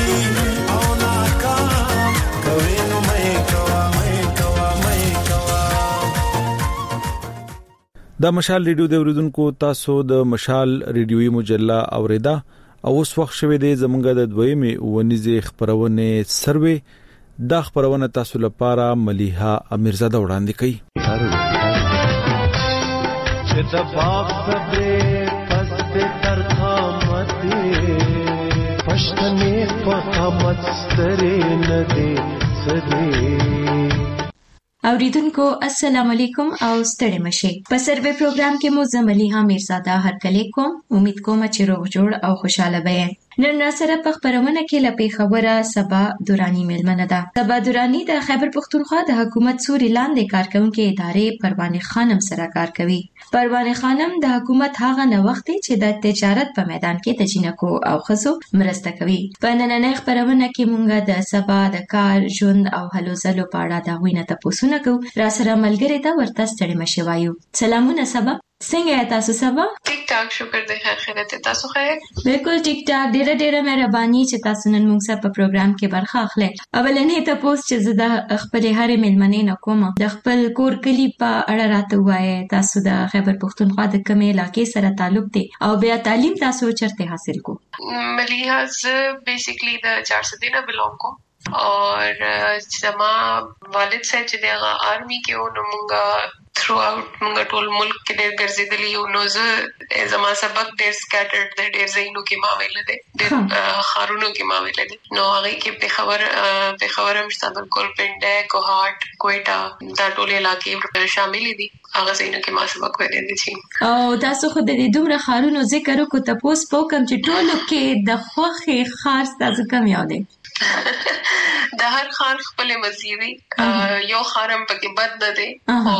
د مشال ریډیو د اوریدونکو تاسو د مشال ریډیوي مجله اوریدا او اوس وخت شوه د زمونږ د دویمه ونیزه خبرونه سروي د خبرونه تاسو لپاره مليحه امیرزاده وړاندې کوي چې د باغ صبر پس تر خامته پښتنې په قامت ستري نه دي سدي اوریدونکو السلام علیکم او ستړي مشه په سروي پروګرام کې مو زمليحه میرزاده هرکلی کوم امید کوم چې روغ جوړ او خوشاله به نن سره په خبرونه کې لپاره خبره سبا دورانی ملمنه ده سبا دورانی د خیبر پختونخوا د حکومت سوري لاندې کارکونکو ادارې پروانه خانم سره کار کوي پروانه خانم د حکومت هغه نه وخت چې د تجارت په میدان کې د جنکو او خزو مرسته کوي په نننۍ خبرونه کې مونږ د سبا د کار ژوند او هلو ځلو په اړه دا وینه تاسو نه کو را سره ملګری ته ورته ستړي مشه وایو سلامونه سبا څنګه تاسو سبا ټیک ټاک شکر دی خیرت تاسو خیر بالکل ټیک ټاک ډیره مهرباني چې تاسو نن موږ سره په پروګرام کې برخه اخلئ اولنې تاسو چې زه د خپل هرې ملمنې نه کوم د خپل کور کلی په اړه راته وایي تاسو د خیبر پختونخوا د کومې علاقې سره تعلق دی او بیا تعلیم تاسو چرته حاصل کو مليحه ز بیسیکلی د 400 نه بلونګ کوم اور زما والد صاحب چې دغه آرمي کې و نو مونږه through out مونږ ټول ملک کې ډېر ګرځېدلی یو نو زه زما سبق ډېر سکیټرډ دی ډېر ځایونو کې ما ویل دي ډېر خارونو کې ما ویل دي نو هغه کې په خبره مشتبه کول پنده کوهاټ کوئټه دا ټول علاقې شامل دي هغه ځایونو کې ما سبق ویل دي او تاسو خو د دې دومره خارونو ذکر وکړو تاسو په کوم چې ټولو کې د خوخي خاص تاسو کوم یاد دي د هر خار خپل مزيوي یو خارم پکې بد نه دي او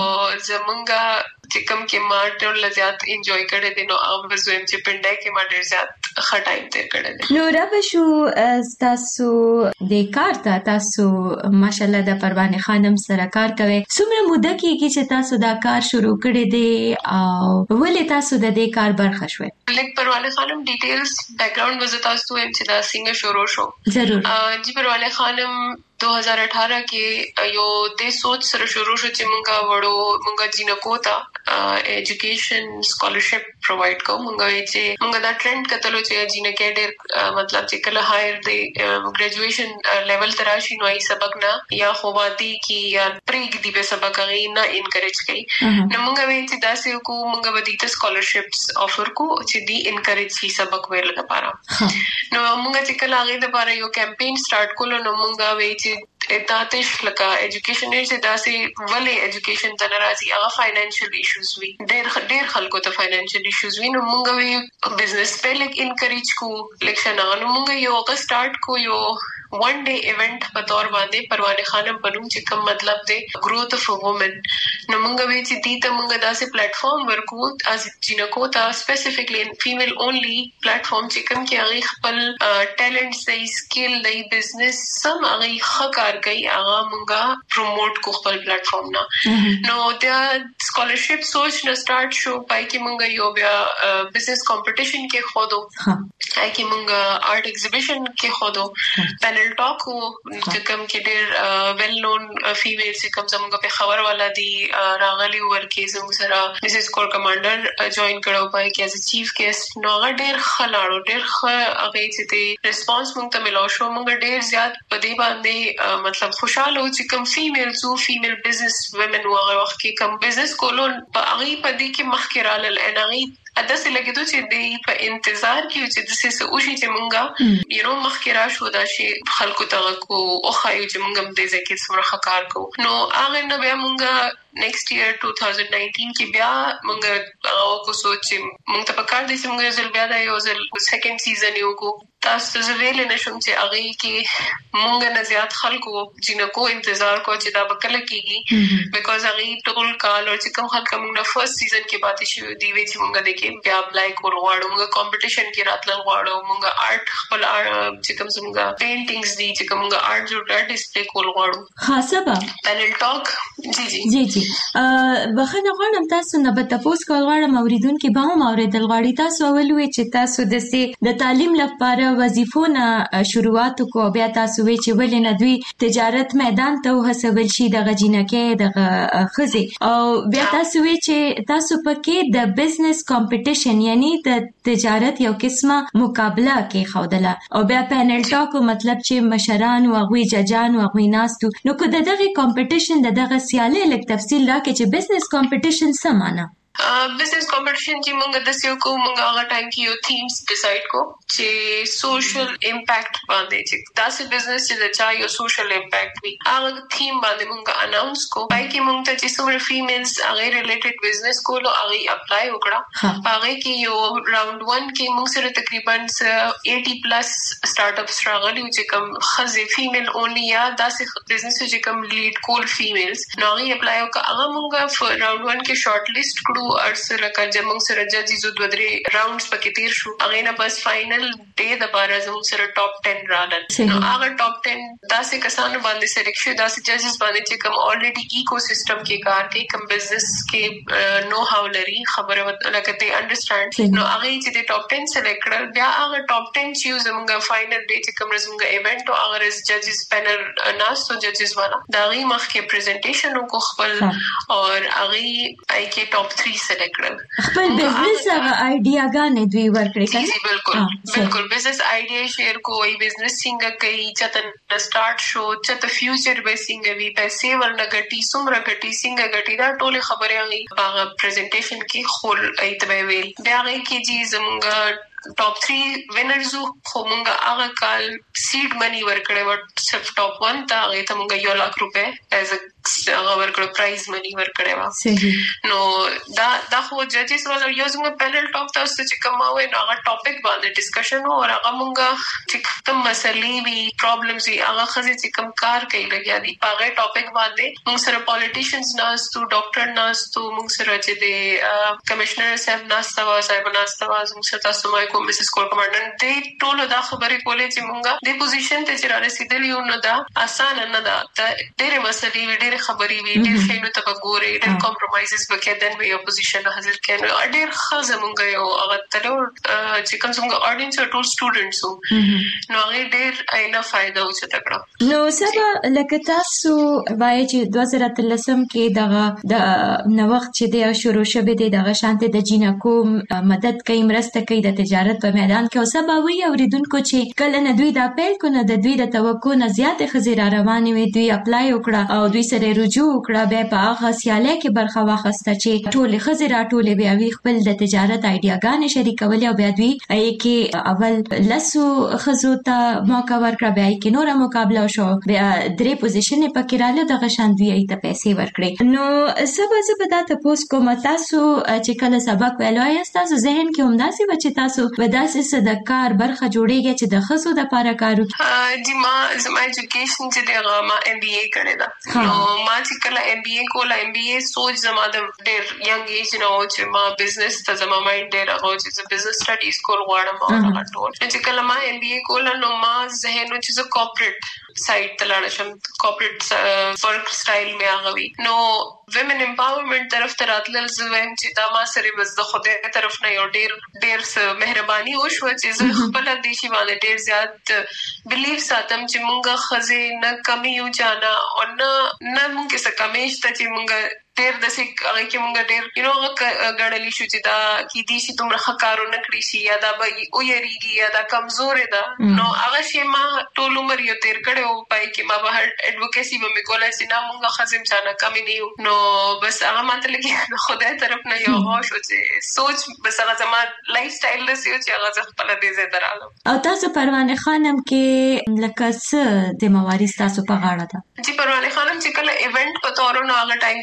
زمونږه چې کوم کې ما ډېر زیات انجوای کړی دي نو هغه زویم چې پنده کې ما ډېر زیات ښه ټایم تیر کړی دی نو را شو تاسو د کار ته تاسو ماشالله د پروانه خانم سره کار کوي څومره موده کېږي چې تاسو دا کار شروع کړی دی او ولې تاسو د دې کار برخه شوي لیک پروانه خانم ډیټیلز بیک گراوند وزه تاسو چې دا څنګه شروع شو ضرور جی پروانه خانم 2018 کې یو د سوچ سره شروع شو چې مونږه جنکو ته ایجوکیشن سکالرشپ پرووایډ کوو مونږه دا ټرند کتلو چې جنکه ډېر مطلب چې کله هایر دی ګریجویشن لیول تراشي نو ای سبق نه یا خوادي کی یا پریګ دی په سبق غي نه انکریج کوي نو مونږه وی چې داسې کو مونږه ودی ته سکالرشپس افر کو چې دی انکریج کی سبق ویل لپاره نو مونږه چې کله هغه لپاره یو کمپاین سٹارټ کولو نو مونږه وی تاتش لکه ایجوکیشن چې داسې ولې ایجوکیشن ته ناراضي هغه فاینانشل ایشوز وي ډېر خلکو ته فاینانشل ایشوز وي نو مونږ وی بزنس په لیک انکریج کو لیکشن نو مونږ یو هغه سٹارټ کو یو ون ډے ایونت په تور باندې پروانه خانم پنوم چې کوم مطلب دی گروث اف ا وومن نو مونږ وی چې دې ته مونږ داسې پلیټ فارم ورکو از جنکو ته سپیسیفیکلی فیمیل اونلی پلیټ فارم چې کوم کې هغه خپل ټیلنټ دی سکل دی بزنس سم هغه ښه کوي هغه مونږه پروموټ کو خپل پلیټ فارم نه نو د سکالرشپ سوچ نه سٹارټ شو پای کې مونږ یو بیا بزنس کمپټیشن کې خودو پای کې مونږ آرټ ایگزیبیشن کې خودو پینل ټاک چې کوم کې ډېر ویل نون فیمیل چې کوم زموږ په خبر والا دی راغلی ورکه زموږ سره مسز کور کمانډر جوائن کړو پای کې ایز چیف ګیسټ نو هغه ډېر خلاړو ډېر هغه چې دی ریسپانس مونږ ته ملو شو مونږ ډېر زیات په دې باندې مطلب خوشاله و چې کوم فیمیل بزنس وومن هغه وخت کې کوم بزنس کولو په هغه په دې کې مخکراله لنغي اداسه لګیدو چې د په انتظار کې چې د څه اوشي چې مونږه یو مخکرا شو دا شي خلکو ته کو او خایو چې مونږ د ځکه څومره خکار کو نو هغه نه بیا مونږه نیکسٹ ایئر 2019 کې بیا مونږ کو سوچ مونږ ته پکار دي چې مونږ زل بیا دا یو زل سیکنډ سیزن یو کو تاسو زویل نشم چې هغه کې مونږ نه زیات خلکو جنکو انتظار کو چې دا بکله کیږي بیکاز هغه ټول کال او چې کوم خلک مونږ فرست سیزن کې پاتې شو دی وی چې مونږ د کې بیا اپلای کول غواړو مونږ کمپټیشن کې راتلل غواړو مونږ آرټ خپل چې کوم څنګه پینټینګز دي چې کومه آرټ جوړه ډسپلی کول غواړو خاصه پینل ټاک جی بخنه غواړم تاسو نه به تاسو کول غواړم اوریدونکو به هم اوریدل غواړي تاسو ولوي چې تاسو د تعلیم لپاره وظیفونه شروعات کو بیا تاسو وی چې ولې نه دوی تجارت میدان ته وهڅول شي د غجینکه د خزي او بیا تاسو وی چې تاسو پکې د بزنس کمپټیشن یعنی د تجارت یو قسمه مقابله کې خوده او بیا پینل ټاک مطلب چې مشران او غوي ججان او غوي ناستو نو کو دغه کمپټیشن دغه سیاله لک تفصیل راکې چې بزنس کمپټیشن څه معنی بزنس کمپټیشن چې موږ د سیو کو موږ هغه ټایم کې یو تھیمز ډیسایډ کو چې سوشل امپیکټ باندې چې تاسو بزنس چې دا یو سوشل امپیکټ وي هغه تھیم باندې موږ اناونس کو پای کې موږ ته چې څومره فیمیلز هغه ریلیټډ بزنس کولو هغه اپلای وکړه هغه کې یو راوند 1 کې موږ سره تقریبا 80 پلس سٹارټ اپس راغلي چې کوم خزي فیمیل اونلی یا داسې بزنس چې کوم لیډ کول فیمیلز نو هغه اپلای وکړه هغه موږ راوند 1 کې شارټ لیست کړو ارسره کجمنګ سره ججز د ودري راوندز پکې تیر شو هغه نه بس فائنل ډے د بار زموږ سره ټاپ 10 رالل نو هغه ټاپ 10 داسې کسانو باندې سلیکټ شو داسې ججز باندې چې کوم الریډي ایکو سیستم کې کار کوي کوم بزنس کې نو هاو لري خبره لکه ته انډرستانډ نو هغه چې د ټاپ 10 سلیکټ کړل بیا هغه ټاپ 10 چې زموږ فائنل ډے چې کوم زموږ ایونت او هغه ججز پینل ناسو ججز والا دا غي مخ کې پریزنټیشن کو خپل اور هغه آی کې ټاپ 3 سلیکټ کړل خپل بزنس هغه آیډیاګانې دوی ورکړي جی بالکل بزنس آیډیا شیر کوئی بزنس څنګه کوي چته سٹارټ شو چته فیوچر به څنګه وی پیسې ورنګټي څومره ګټي څنګه ګټي دا ټول خبره هغه په پریزنټیشن کې خول ایتبه ویل بیا هغه کې جی زمونږ ټاپ 3 وینرز خو مونږه هغه کال سیډ منی ورکړې و صرف ټاپ 1 ته هغه ته مونږه 1 لک روپے ایز هغه ورکړو پرایز منی ورکړې و نو دا خو ججز ولا یو زموږ پینل ټاپ تاسو چې کومه نو هغه ټاپک باندې ډسکشن او هغه مونږه چې کوم مسلې وی پرابلمز وی هغه خزي چې کوم کار کوي لګیا دي هغه ټاپک باندې مونږ سره پالیټیشنز ناستو ډاکټر ناستو مونږ سره چې د کمشنر صاحب ناستو صاحب ناستو مونږ سره تاسو مې کوم مسز کول کمانډنټ دې ټول دا خبرې کولې چې مونږه د پوزیشن ته چې را رسیدلی نو دا آسان نه ده ډېر مسلې وی ډېر خبرې وی ډېر شینو ته وګوري ډېر کمپرمایزز وکړي دن وی اپوزیشن حاضر کړي ډېر خزه مونږ یو هغه تلو چې کوم څنګه اډینس ټول سټوډنټس نو هغه ډېر اینا فائدہ وچ تکړه نو سبا لکه تاسو وایي چې 2013 کې دغه د نو وخت چې د شروع شوه دغه شانته د جینکو مدد کوي مرسته کوي د تجارت په میدان کې او سبا وی اوریدونکو چې کله نه دوی دا پیل کو نه د دوی د توقع نه زیات خزیره روانې وي دوی اپلای وکړه او دوی سره رجوع وکړه به په هغه سیاله کې برخه واخسته چې ټول خزیره ټول بیا وی خپل د تجارت آیډیاګانې شریکول او بیا دوی کې اول لسو خزو ته موقع ورکړه بیا کې نور مقابله شو بیا درې پوزیشن پکې رااله د غشان دوی ته پیسې ورکړي نو سبا زبدا تاسو کوم تاسو چې کله سبق ویلای تاسو ذهن کې همداسې بچی تاسو وداسې صدکار برخه جوړیږي چې د خزو د لپاره کارو جی ما زما ایجوکیشن چې دغه ما ام بي اي کړی دا نو ما چې کله ام بي اي کوله ام بي اي سوچ زما د ډېر ینګ ایج نو چې ما بزنس ته زما مایند ډېر هغه چې بزنس سټډیز کول غواړم او هغه ټول چې کله ما ام بي اي کوله نو ما ذهن چې زه کارپوریټ سایډ ته لاړ شم کارپوریټ ورک سټایل مې هغه وی نو ویمن امپاورمنٹ طرف ته راتلل زویم چې دا ما سره بس د خدای طرف نه یو ډېر مهرباني وشو چې زه خپل د شي باندې ډېر زیات بلیف ساتم چې مونږه خزه نه کمی یو جانا او نه مونږه څه کمیش ته چې مونږه ډېر د سې هغه کې مونږ ډېر غړلې شو چې دا کې دي چې تمره خکارو نه کړی شي یا دا به او یریږي یا دا کمزور ده نو هغه شی ما ټول عمر یو تیر کړو پای کې ما به هر اډوکیسي به مې کولای سي نه مونږه خزم ځانه کمی نیو نو بس هغه ماته لګي خدای طرف نه یو شو چې سوچ بس هغه زما لایف سټایل دسي چې هغه خپل دې زه درالم او تاسو پروانه خانم کې لکه څه د موارث تاسو په غاړه ده جی پروانه خانم چې کله ایونت په تورونو هغه ټایم کې زه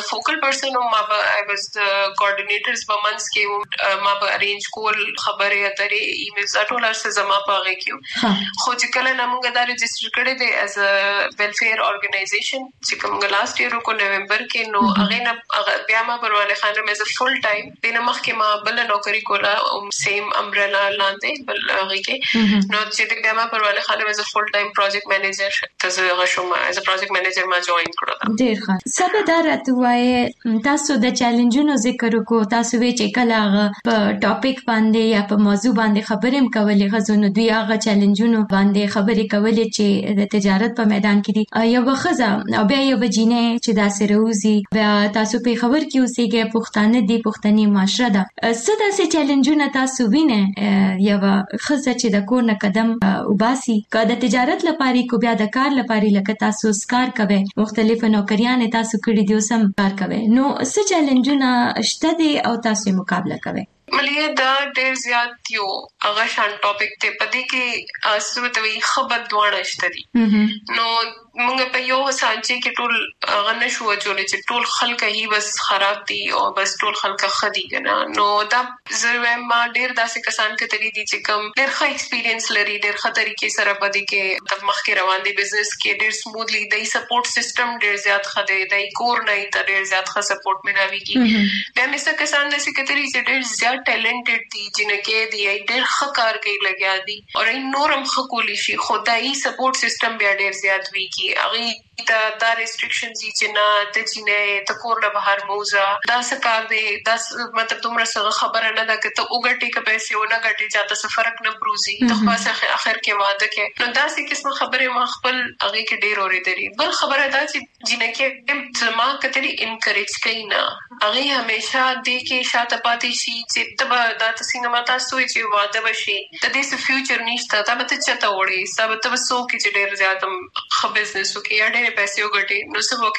focal person I was the coordinators په منځ کې ما به arrange کول خبرې اترې ایمیلز ټول څه زما په هغه کې خو چې کله موږ دا رجسټر کړی دی as a welfare organization چې کوم last year کو نومبر کې نو هغه بیا ما پروانه خانم as a full time دنه مخکې ما بل نوکری کوله same umbrella لاندې بل هغه کې نو چې بیا ما پروانه خانم as a full time project manager تاسو غشوم as a project manager ما join کړو ډیر ښه سبدار اتوای تاسو د چیلنجونو ذکر وکړو تاسو وی چې کله په ټاپک باندې یا په موضوع باندې خبرې کولې غزونو دوی هغه چیلنجونو باندې خبرې کولې چې د تجارت په میدان کې دي یو وخزه او بیا یو بجینه چې دا سروزي بیا تاسو په خبر کې اوسېږي پښتانه دي پښتني معاشره ده څه داسې چیلنجونه تاسو وینئ یو خزه چې د کور نه قدم وباسي که د تجارت لپاره کو بیا د کار لپاره لکه تاسو سکار کوي مختلف نوکریان تاسو کړی دي سم کار کوي نو څه چیلنجونه شته دي او تاسو مقابله کوي ملي دا ډېر زیات یو هغه شان ټاپک ته پدې کې سوتوي خبر دوانه شته دي نو موږ په یو سانچې کې ټول غنه شو چې ټول خلک هی بس خراب دي او بس ټول خلک خدي کنه نو دا زه ما ډېر داسې کسان کتلی دي چې کوم ډېر ښه ایکسپیرینس لري ډېر ښه طریقې سره پدې کې د مخکې روان دي بزنس کې ډېر سموثلی د سپورټ سیستم ډېر زیات خدي د کور نه ته ډېر زیات ښه سپورټ ملاويږي بیا مې څه کسان داسې کتلی چې ډېر زیات ټیلنټډ دي جنکه دي ډېر ښه کار کوي لګیا دي او نورم ښه کولی شي خدای سپورټ سیستم بیا ډېر زیات وی کی اغه دا ریسټریکشنز چې نه ته چې نه ته کور نه بهر موزه دا سکار دی دا مطلب تمره څنګه خبره نه ده چې ته وګټې کې پیسې او نه ګټې چاته څه فرق نه پروزي ته خاصه اخر کې واده کې نو دا سې قسم خبره ما خپل هغه کې ډېر اورېدلې بل خبره دا چې جنکه ما کتري انکریج کینا هغه همیشه دې کې شاته پاتې شي چې تبا دا تاسو ما تاسو چې واده وشي ته دې څه فیوچر نشته دا به ته چته وړي سبا ته وسو کې چې ډېر زیات خ بزنس وکي پیسې وګټي نو سبا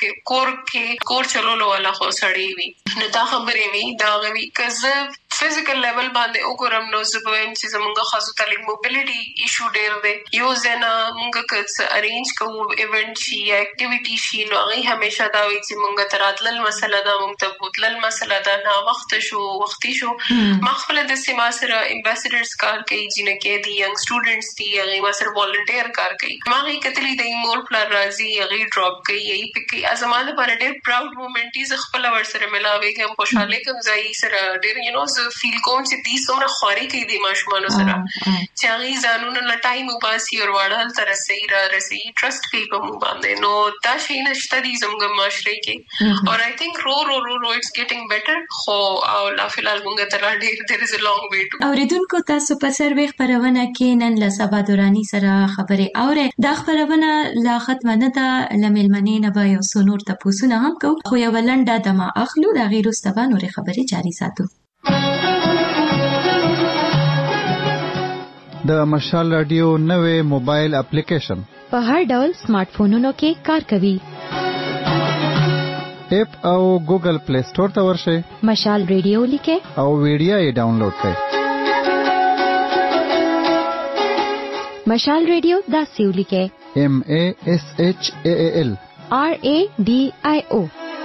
کې کور چلولو والا خو سړی وي نو دا خبرې وي دا غوي کزه فزیکل لیول باندې وګورم نو زبویم چې زمونږ خاصو تعلیم موبیلیټي ایشو ډېر دی یو ځنه مونږ کڅ ارینج کوو ایونت شي اکټیویټي شي نو هغه همیشه دا وي چې مونږ تراتل مسله دا مونږ ته بوتل مسله دا نه وختي شو ما خپل د سیما سره امباسډرز کار کوي جنکه دي ینګ سټوډنټس دي هغه سره والنټیر کار کوي ما هغه کتلی د مور پلان راځي هغه ډراپ کوي یې پکې ازمانه پر ډېر پراود مومنټ یې خپل ور سره ملاوي کوم خوشاله کوم ځای سره ډېر فیل کوم چې دې څومره خوري کوي د ماشومانو سره چې هغه ځانونه له ټایم وباسي او وړل تر رسي ټرست کوي په مو باندې نو دا شي نشته دي زموږ معاشره کې اور آی تھنک رو اټس ګیټینګ بیٹر خو او لا فلال موږ تر ډېر there is a long way to اوریدونکو تاسو په سروي خبرونه کې نن له سبا دوراني سره خبرې اوره دا خبرونه لا ختمه نه ده لملمنې نه به یو سونور تاسو نه هم کو خو یو لنډه دمه اخلو د غیرو ستبا نور خبرې جاری ساتو د مشال رادیو نوې موبایل اپلیکیشن په هر ډول سمارټ فونونو کې کار کوي اپ او ګوګل پلی سٹور ته ورشئ مشال رادیو لیکه او ویډیو یې ډاونلوډ کړئ مشال رادیو دا سیو لیکه MASHAAL RADIO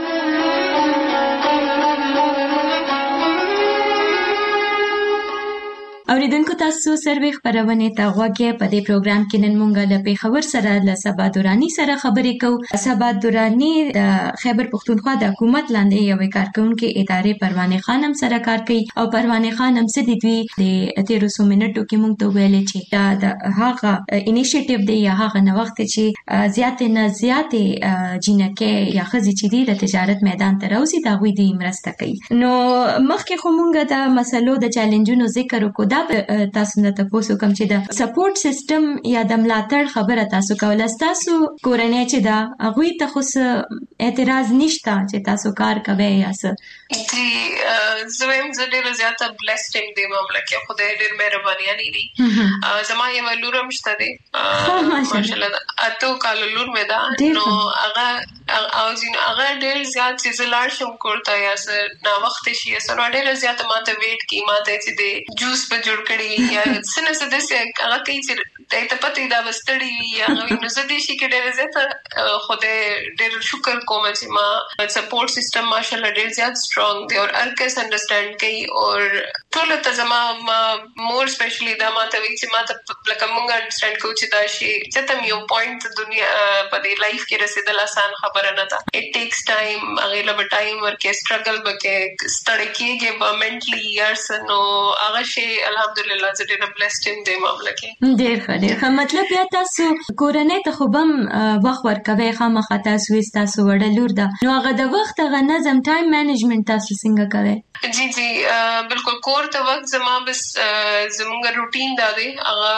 اوریدونکو تاسو سروي خبرونه ته غوږی په دې پروګرام کې نن مونږ له پیښور سره له سبا دوراني سره خبرې کوو سبا دوراني د خیبر پختونخوا د حکومت لاندې یو کارکونکو ادارې پروانه خانم سره کار کوي او پروانه خانم سې د دوی د 1300 منټو کې مونږ ته ویل چې دا د هغه انیشیټیو دی یا هغه نو وخت چې زیات نه زیات جنکه یا خزي چې دی د تجارت میدان ته راوځي دا غوي د مرسته کوي نو مخکې خو مونږ د مسلو د چیلنجونو ذکر وکړو دا تاسو نه تاسو کوم چې د سپورټ سیستم یا د ملاتړ خبره تاسو کولای تاسو کورنۍ چې دا هغه ته خو اعتراض نشته چې تاسو کار کوي یا څه جی زویم زړه زیاته بلیسډ ټیم دی معاملې کې خدای ډېر مهرباني لري زما یې ولورم شته دی ماشاءالله اته کال لور مې دا نو هغه او ځین هغه ډېر زیات چې زلار شم کوړتا یا څه نا وخت شي سره ډېر زیات ماته ویټ کی ماته چې دی جوس په جوړ کړي یا څنګه څه د هغه کوي چې ته پته دا وستړي یا نو زه دې شي کې ډېر زیات خوده ډېر شکر کوم چې ما سپورټ سیستم ماشاءالله ډېر زیات سترونګ دی او ارکس انډرستانډ کوي او ټول ته زما مور سپیشلی دا ما ته وی چې ما ته لکه مونږ انډرستانډ کوو چې دا شي چې تم یو پوینټ دنیا په دې لایف کې رسیدل آسان خبره نه ده. اټ ټیکس ټایم هغه له ټایم ورکه سټرګل وکړي ستړی کېږي په منټلی یارس نو هغه شي الحمدلله زه ډېر بلسټ یم د معاملې کې. ډېر ښه مطلب یا تاسو کورنۍ ته خو بم وخت ورکوي خامخا تاسو تاسو وړلور ده نو هغه د وخت غ نظم ټایم مینجمنت تاسو څنګه کوي؟ جی بالکل کور ته وخت زما بس زمونږ روټین دا دی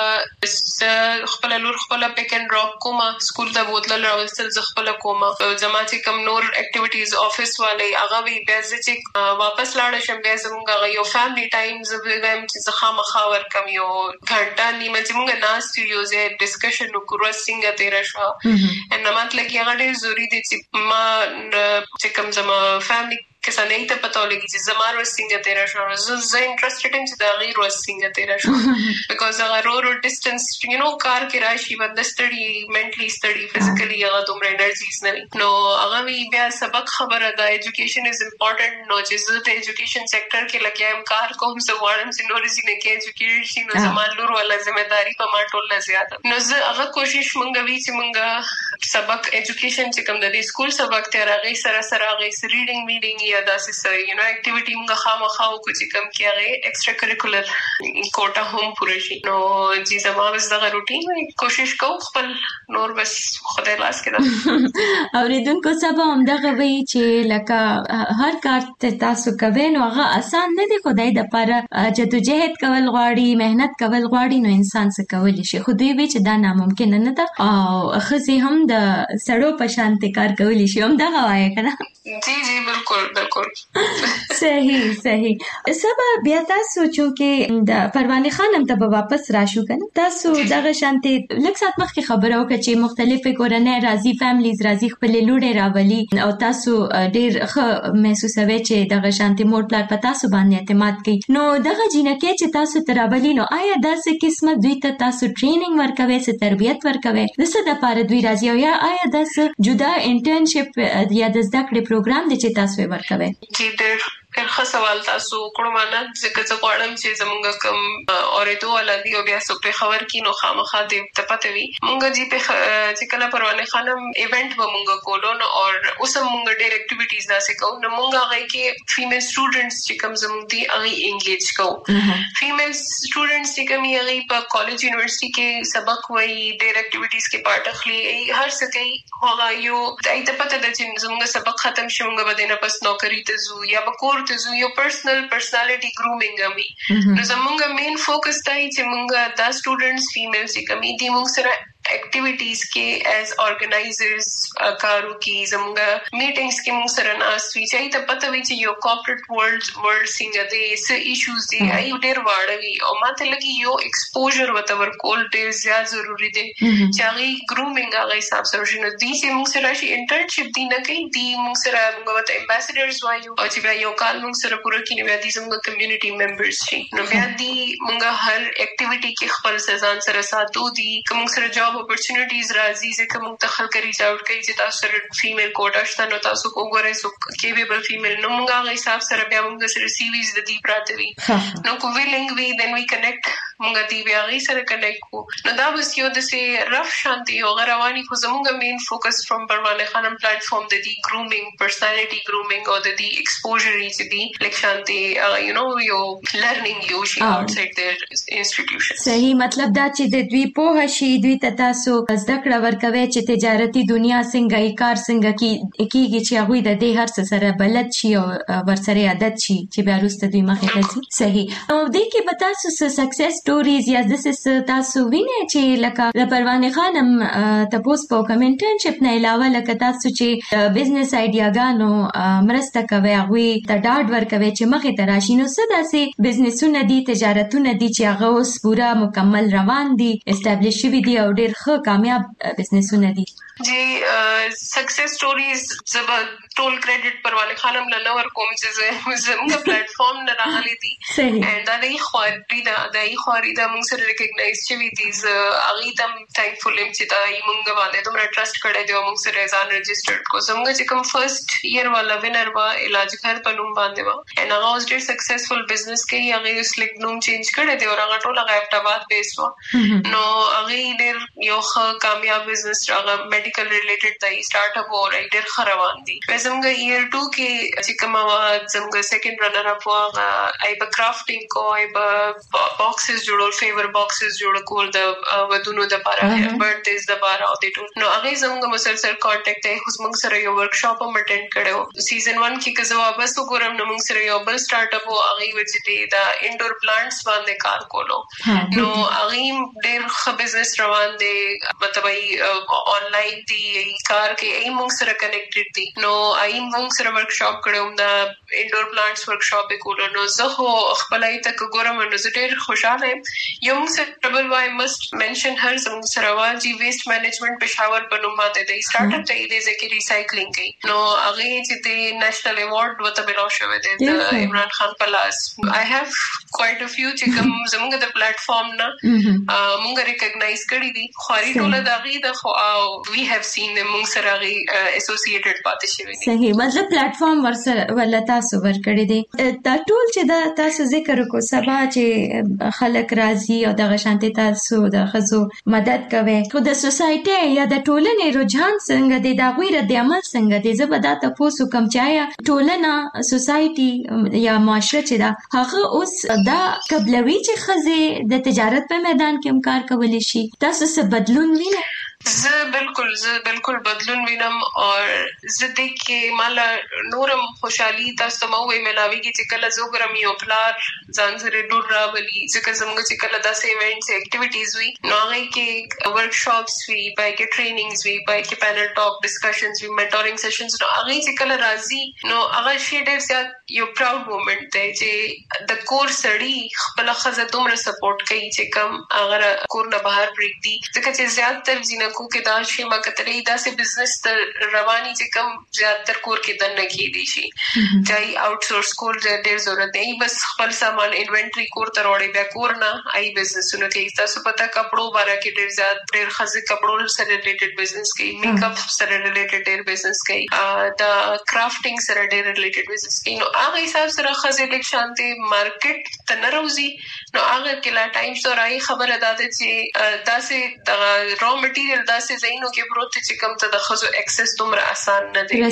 هغه خپل لور خپل پیک اینڈ ډراپ کوم سکول ته بوتل راوستل ز خپل کوم زما چې کم نور اکټیویټیز افیس والے هغه وی بیا چې واپس لاړ شم بیا زمونږ یو فیملی ټایم زویم چې خامخا ورکم یو غنټه نیمه چې مونږ ناست یو ځای ډسکشن وکړو څنګه تیر شو ان مطلب کې هغه ډېر ضروری دي چې ما چې کم زما فیملی کسا نه ته پته ولګي چې زمار وسنګ تیر شو زه انټرېستډ یم چې دا غیر وسنګ تیر شو بیکاز هغه رو ډیسټنس یو نو کار کې راشي بند سټډي منټلی سټډي فزیکلی هغه دومره انرژیز نه نو هغه وی بیا سبق خبره ده ایجوکیشن از امپورټنٹ نو چې زه د ایجوکیشن سېکټر کې لګیایم کار کوم زه غواړم چې نور زینه کې ایجوکیشن نو زمال لور ولا ځمېداري په ما ټول نه زیاته نو زه هغه کوشش مونږ وی چې مونږ سبق ایجوکیشن چې کوم د سکول سبق ته راغی سره ریډینګ میټینګ یا داسې اکټیویټي موږ خامخا او چې کوم کې هغه ایکسترا کریکولر کوټا هم پوره شي نو چې زما بس دغه روټین کوشش کوم خپل نور بس خدای لاس کې اوریدونکو سبا هم دغه وی چې لکه هر کار تاسو کوي نو هغه آسان نه دی خدای د لپاره جدوجہد کول غواړي مهنت کول غواړي نو انسان څه کولی شي خو دوی وی چې دا ناممکن نه ده او خزي هم د سړو په شان کار کولی شي هم دغه وایي کنه. جی بالکل صحیح سبا بیا تاسو چې د پروانه خانم ته واپس راشو کنه تاسو دغه شانتي لکه سات مخکې خبرو کې چې مختلفه کورنۍ راځي فیملیز راځي خپل لوړې راولي او تاسو ډیر ښه محسوسوي چې دغه شانتي مور پلار په تاسو باندې اعتماد کوي نو دغه جنکه چې تاسو تراولي نو آیا داسې قسمه دوی ته تاسو ټریننګ ورکوي څه تربيت ورکوي دسه د پاره دوی راځي او یا آیا داسې جدا انټرنشپ یا د زده کړې پروګرام د چې تاسو ورکوي؟ جی ښه سوال تاسو کړو معنا ځکه چې غواړم چې زمونږ کوم اورېدو ولادي او بیا څه په خبر کې نو خامخا دې ته پته وي مونږ جی په چې کله پروانه خانم ایونت به مونږ کولو نو او اوس مونږ ډېر اکټیویټیز داسې کوو نو مونږ هغه کې فیمیل سټوډنټس چې کوم زموږ دي هغه انګیج کوو فیمیل سټوډنټس چې کوم هغه په کالج یونیورسيټي کې سبق وایي ډېر اکټیویټیز کې پارت اخلي هر څه کوي هغه یو دای ته پته ده چې زموږ سبق ختم شي مونږ به نه پس نوکری ته ځو یا به کور ته ځو یو پرسنالټي ګرومینګ امي نو زموږ مین فوکس دی چې مونږ دا سټوډنټس فیمیل چې کوم دي مونږ سره activities के as organisers कारो की जमुंगा मीटिंग्स के मुंग सर नास वी चाहिए त पता वी चाहिए कॉर्पोरेट वर्ल्ड सिंग दे इस इश्यूज दे आई उडेर वाड़वी और माते लगी यो एक्सपोजर वतवर कोल दे ज्यादा जरूरी दे चाहे ग्रूमिंग आ गई हिसाब से रोशन दी से मुंग सर राशि इंटर्नशिप दी न कहीं दी मुंग सर मुंगा वत एम्बेसडर्स वायु और जिबा यो काल मुंग सर पूरा की ने दी मुंगा कम्युनिटी मेंबर्स थी न ब्या दी मुंगा हर एक्टिविटी के खबर सजान सर साथो दी मुंग सर जॉब opportunities راځي چې کوم ته خلک ریچ اوټ کوي چې تاسو سره فیمیل کوټا شته نو تاسو وګورئ سو کیپیبل فیمیل نو موږ هغه حساب سره بیا موږ سره سی ویز د دې پراته وي نو کو ویلینګ وی دین وی کنیکټ موږ دې بیا هغه سره کنیکټ کو نو دا بس یو د سي رف شانتي او رواني خو زموږ مین فوکس فرام پروانه خانم پلیټفارم د دې ګرومینګ پرسنالټي ګرومینګ او د دې ایکسپوژر چې دې لیک شانتي یو نو یو لرنینګ یو شي آوټساید د انسټیټیوشن صحیح مطلب دا چې د دوی په شي دوی ته تاسو زده کړه ورکوي چې تجارتي دنیا څنګه ای کار څنګه کیږي چې هغه د دې هر څه سره بلد شي او ورسره عادت شي چې بیا وروسته دوی مخې ته ځي صحیح او دې کې به تاسو سکسس سټوريز یا د تاسو وینئ چې لکه د پروانه خانم تاسو په کمنټنشپ نه علاوه لکه تاسو چې بزنس آیډیاګانو مرسته کوي هغه ته ډاډ ورکوي چې مخې ته راشي نو څه داسې بزنسونه دي تجارتونه دي چې هغه اوس پورا مکمل روان دي اسټابلیش شوي دي او ډېر ښه کامیاب بزنسونه دي جی سکسس سٹوریز زب ټول کریډټ پر والے خانم له نور کوم چې زموږ پلیټ فارم نه راغلي دي and دا د خواري دا موږ سره ریکګنایز شوی دي اغه تم تھینکفل ام چې دا موږ باندې دومره ټرست کړی دی موږ سره ځان رجسټرډ کو زموږ چې کوم فرست ایئر والا وینر وا علاج خیر په نوم باندې وا and هغه واز ډیر سکسسفل بزنس کې هغه اوس لیک نوم چینج کړی دی او هغه ټول غیبتاباد بیس وا نو هغه ډیر یو کامیاب بزنس هغه میډیکل ریلیټډ دی سٹارټ اپ او ډیر روان دي زموږ ایئر 2 کې چې کوم زموږ سیکنډ رنر اپ وا ای په کرافټینګ کو ای په باکسز جوړول فیور باکسز جوړ کول د ودونو د لپاره برثډیز د لپاره او د ټول نو هغه زموږ مسلسل کانټیکټ دی خو موږ سره یو ورکشاپ هم اټینډ کړو سیزن 1 کې که زه واپس وګورم نو موږ سره یو بل سٹارټ اپ او هغه وچې د انډور پلانټس باندې کار کولو نو هغه ډیر ښه بزنس روان دی مطلب آنلاین دی کار کې ای موږ سره کنیکټډ دي نو ای موږ سره ورکشاپ کړو د انډور پلانټس ورکشاپ کولو نو زه خو خپل ای تک ګورم نو زه ډیر خوشاله یم یو موږ سره ټریبل وای مست منشن هر زموږ سره واجی ویسټ مینجمنٹ پېښور په نوم باندې دی سٹارټ اپ ته دې ځکه ریسایکلینګ کوي نو هغه چې د نېشنل ایوارډ وته ملو شوی دی د عمران خان پلاس آی هاف کوایټ ا فیو چې کوم زموږ د پلیټ فارم نه موږ ریکګنایز کړی دي خوري ټول د غي د خو وی هاف سین موږ سره غي اسوسییټډ پاتې شوی دي صحیح مطلب پلیټ فارم ورسره ولا تاسو ور کړی دي دا ټول چې دا تاسو ذکر کو سبا چې خلک راضي او د غشانتي تاسو د خزو مدد کوي خو د سوسایټي یا د ټولنې رجحان څنګه دی دا غوړه د عمل څنګه دی زبدا تاسو کوم چایا ټولنه سوسایټي یا معاشره چې دا هغه اوس دا قبلوي چې خزه د تجارت په میدان کې کار کولی شي تاسو څه بدلون وینئ زه بالکل بدلون وینم او زه د کې مال نورم خوشحالي تاسو ته وې ملاويږي چې کله زوګرم یو پلار ځان سره ډور راولي ځکه زموږ چې کله داسې ایونټس اکټیویټیز وي نو هغه کې ورکشاپس وي پای کې ټریننګز وي پای کې پینل ټاک ډسکشنز وي منټورینګ سیشنز نو هغه چې کله راځي نو هغه شي ډېر زیات یو پراود مومنت دی چې د کور سړی خپل خزه دومره سپورټ کوي چې کم هغه کور نه بهر پریږدي ځکه چې زیاتره ځینې کو کې دا شی ما کتلې دا سه بزنس تر رواني چې کم زیاتره کور کې دنه کې دي شي چې آوټ سورس کول ډېر ضرورت دی بس خپل سامان انوینټری کور ته وړي بیا کور نه آی بزنسونه کې تاسو پتا کپړو باره کې ډېر زیات ډېر خزه کپړو سره ریلیټډ بزنس کوي میک اپ سره ریلیټډ ډېر بزنس کوي دا کرافټینګ سره ډېر ریلیټډ بزنس کوي نو هغه حساب سره خزه د شانتي مارکیټ ته نه روزي نو هغه کې لا ټایم سره خبره ده چې داسې د را مټیریل داسې زینو کې پروت چې کوم ته د خزو ایکسس دومره آسان نه دی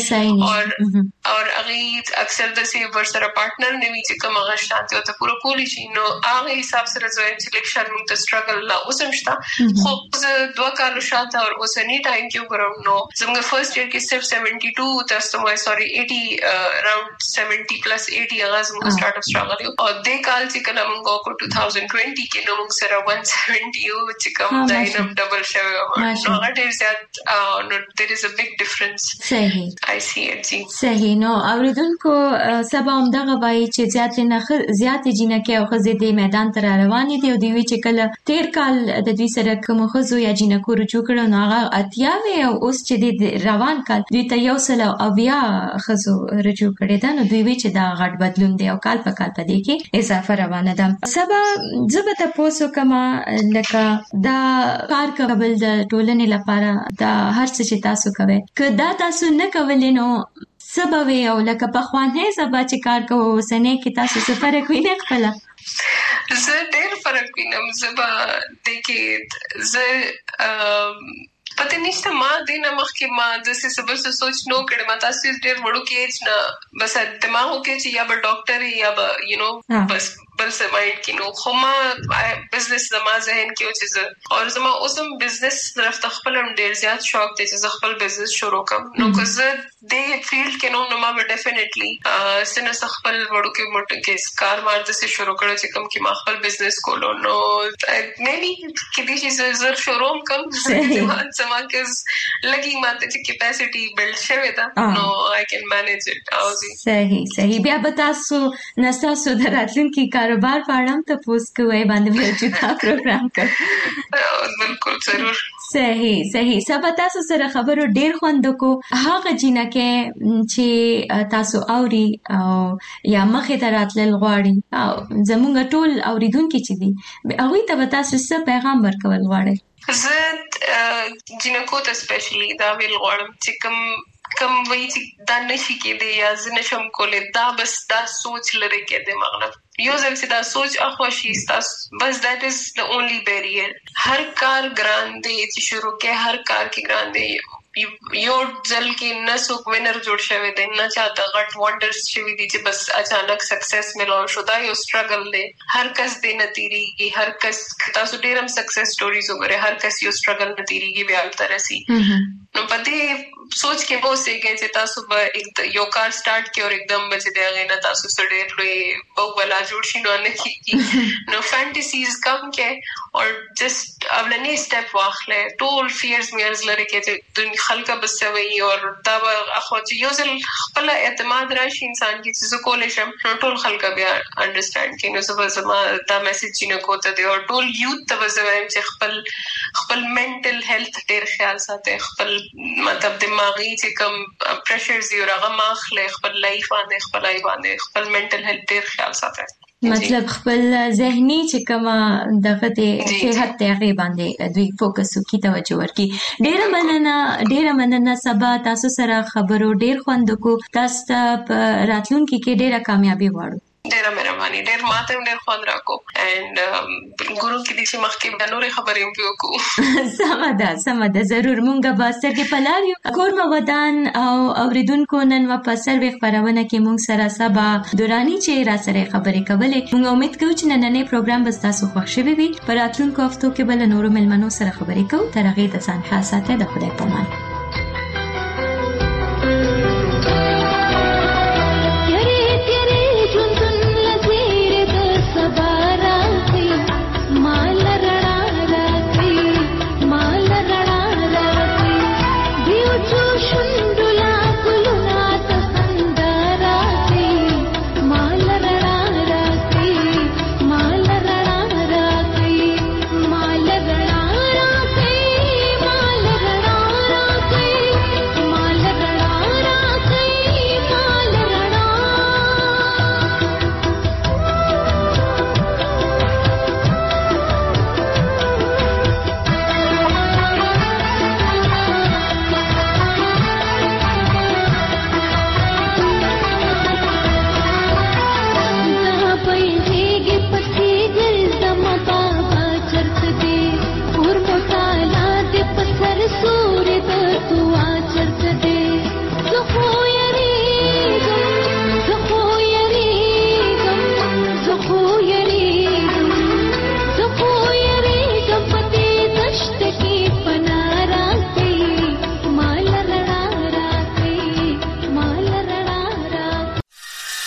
او هغه اکثر د سی ورسره پارټنر نه وي چې کوم هغه شانتي او ته پوره کولی شي نو هغه حساب سره زویم چې لیکشن موږ ته سټرګل لا اوسم شته خو زه 2 کال شاته او اوسنی ټایم کې وګورم نو زموږ فرست ایئر کې صرف 72 تاسو مې سوري 80 اراوند 70 پلس 80 هغه زموږ سٹارټ اپ سټرګل او د کال چې کله موږ کو 2020 کې نو موږ سره 170 یو چې کوم داینم ډبل شوی نو هغه ډېر زیات نو there is a big difference صحیح I see it صحیح نو اوریدونکو سبا هم دغه وایي چې زیات جنکه او خزې د میدان تر روانې دي او دوی چې کله تیر کال د دوی سره کوم خزو یا جنکو رجوع کړو نو هغه اتیاوي او اوس چې د روان کال دوی ته یو سل او بیا خزو رجوع کړي دا نو دوی چې دا غټ بدلون دی او کال په کال په دې کې اضافه روانه ده سبا زبته پوسو کما لکه دا کار قبل د ټولنې لپاره دا هر څه چې تاسو کوي که دا تاسو نه کولې نو سبب او لکه په خوانه سبا چې کار کوو سنې کې تاسو څه فرق وینئ خپل زه ډېر فرق وینم زبا د کې زه پته نشته ما دینه مخکې ما د څه صبر څه سوچ نو کړم ما تاسو ډېر وړو کې نه بس دماغو کې چې یا به ډاکټر یا به یو نو بس بل څه مایند کې نو خو ما بزنس زما ذهن کې چې او زما اوسم بزنس طرف ته خپل ډېر زیات شوق دی چې خپل بزنس شروع کړم نو که زه د فیلډ کې نو ما به ډیفینیټلی سنه خپل وړو کې موټ کې کار مارته سره شروع کړم چې کوم کې ما خپل بزنس کولو نو مېبي کې دې چې زه شروع کوم زما کې لګي ماته چې کیپاسټي بلډ شوی دا نو آی کین مینیج اټ او صحیح بیا به تاسو نستاسو دراتلونکي کاروبار پاړم ته پوس کوي باندې چې تا پروګرام کړ بالکل ضرور صحیح سبا تاسو سره خبرو ډیر خوند کو هغه جنکه چې تاسو اوري او یا مخه ته راتلل غواړي او زمونږ ټول اوریدونکو چې دي هغه ته تاسو څه پیغام ورکول غواړئ؟ زه جنکو ته سپیشلی دا ویل غواړم چې کم وایي چې دا نشي کېدی یا زه نشم کولی دا بس دا سوچ لري کې دماغ نه یو ځل چې دا سوچ اخوشي تاسو بس that is the only barrier. هر کار ګران دی چې شروع کې هر کار کې ګران دی یو ځل کې نه څوک وینر جوړ شوی دی نه چاته غټ وانډرز شوی دي چې بس اچانک سکسس ملو شو دا یو سټرګل دی هر کس دې نتیریږي هر کس تاسو ډیرم سکسس سټوريز وګورئ هر کس یو سټرګل نتیریږي بیا ترسي نو پدې سوچ کې به اوسې چې تاسو به یو کار سٹارټ کړئ او एकदम به دې هغه نه تاسو سره ډېر په ولا جوړ شي نو نه کیږي نو فانټیسیز کم کې او جست اولنی سټپ واخلې ټول فیرز میرز لري کې چې خلک بسوي او دا اخو چې یو ځل خپل اعتماد راشي انسان کې چې کولای شم نو ټول خلک بیا انډرستانډ کوي نو زما دا میسج نه کوته دی او ټول یوت ته وزویم چې خپل منټل هیلث ډېر خیال ساتي خپل مطلب دماغي چې کوم پریشرز یو راغه ماخله خپل لایف باندې خپل ای باندې خپل منټل هیلث ډېر خیال ساتي مطلب خپل ذهني چې کومه دغه ته صحت ته غي باندې دوی فوکس وکړي توجه ورکړي ډېر مننه سبا تاسو سره خبرو ډېر خوند کو تاسو ته راتلونکي کې ډېره کامیابی غواړو ډېر مهرباني ډېر ماته ډېر خوند راکو اند ګورو کې دې چې مخکې د نورې خبرې وکړو سمه ده ضرور مونږه به سترګې په لار یو کورما ودان او اوریدونکو نن په سروې خبرونه کې مونږ سره سبا دورانی چې را سره خبرې کولې مونږ امید کوو چې نننې پروګرام به تاسو خوښ شوي وي په راتلونکو هفتو کې بل نورو ملمنو سره خبرې کوو تر هغې د ځان ښه ساتئ د خدای په امان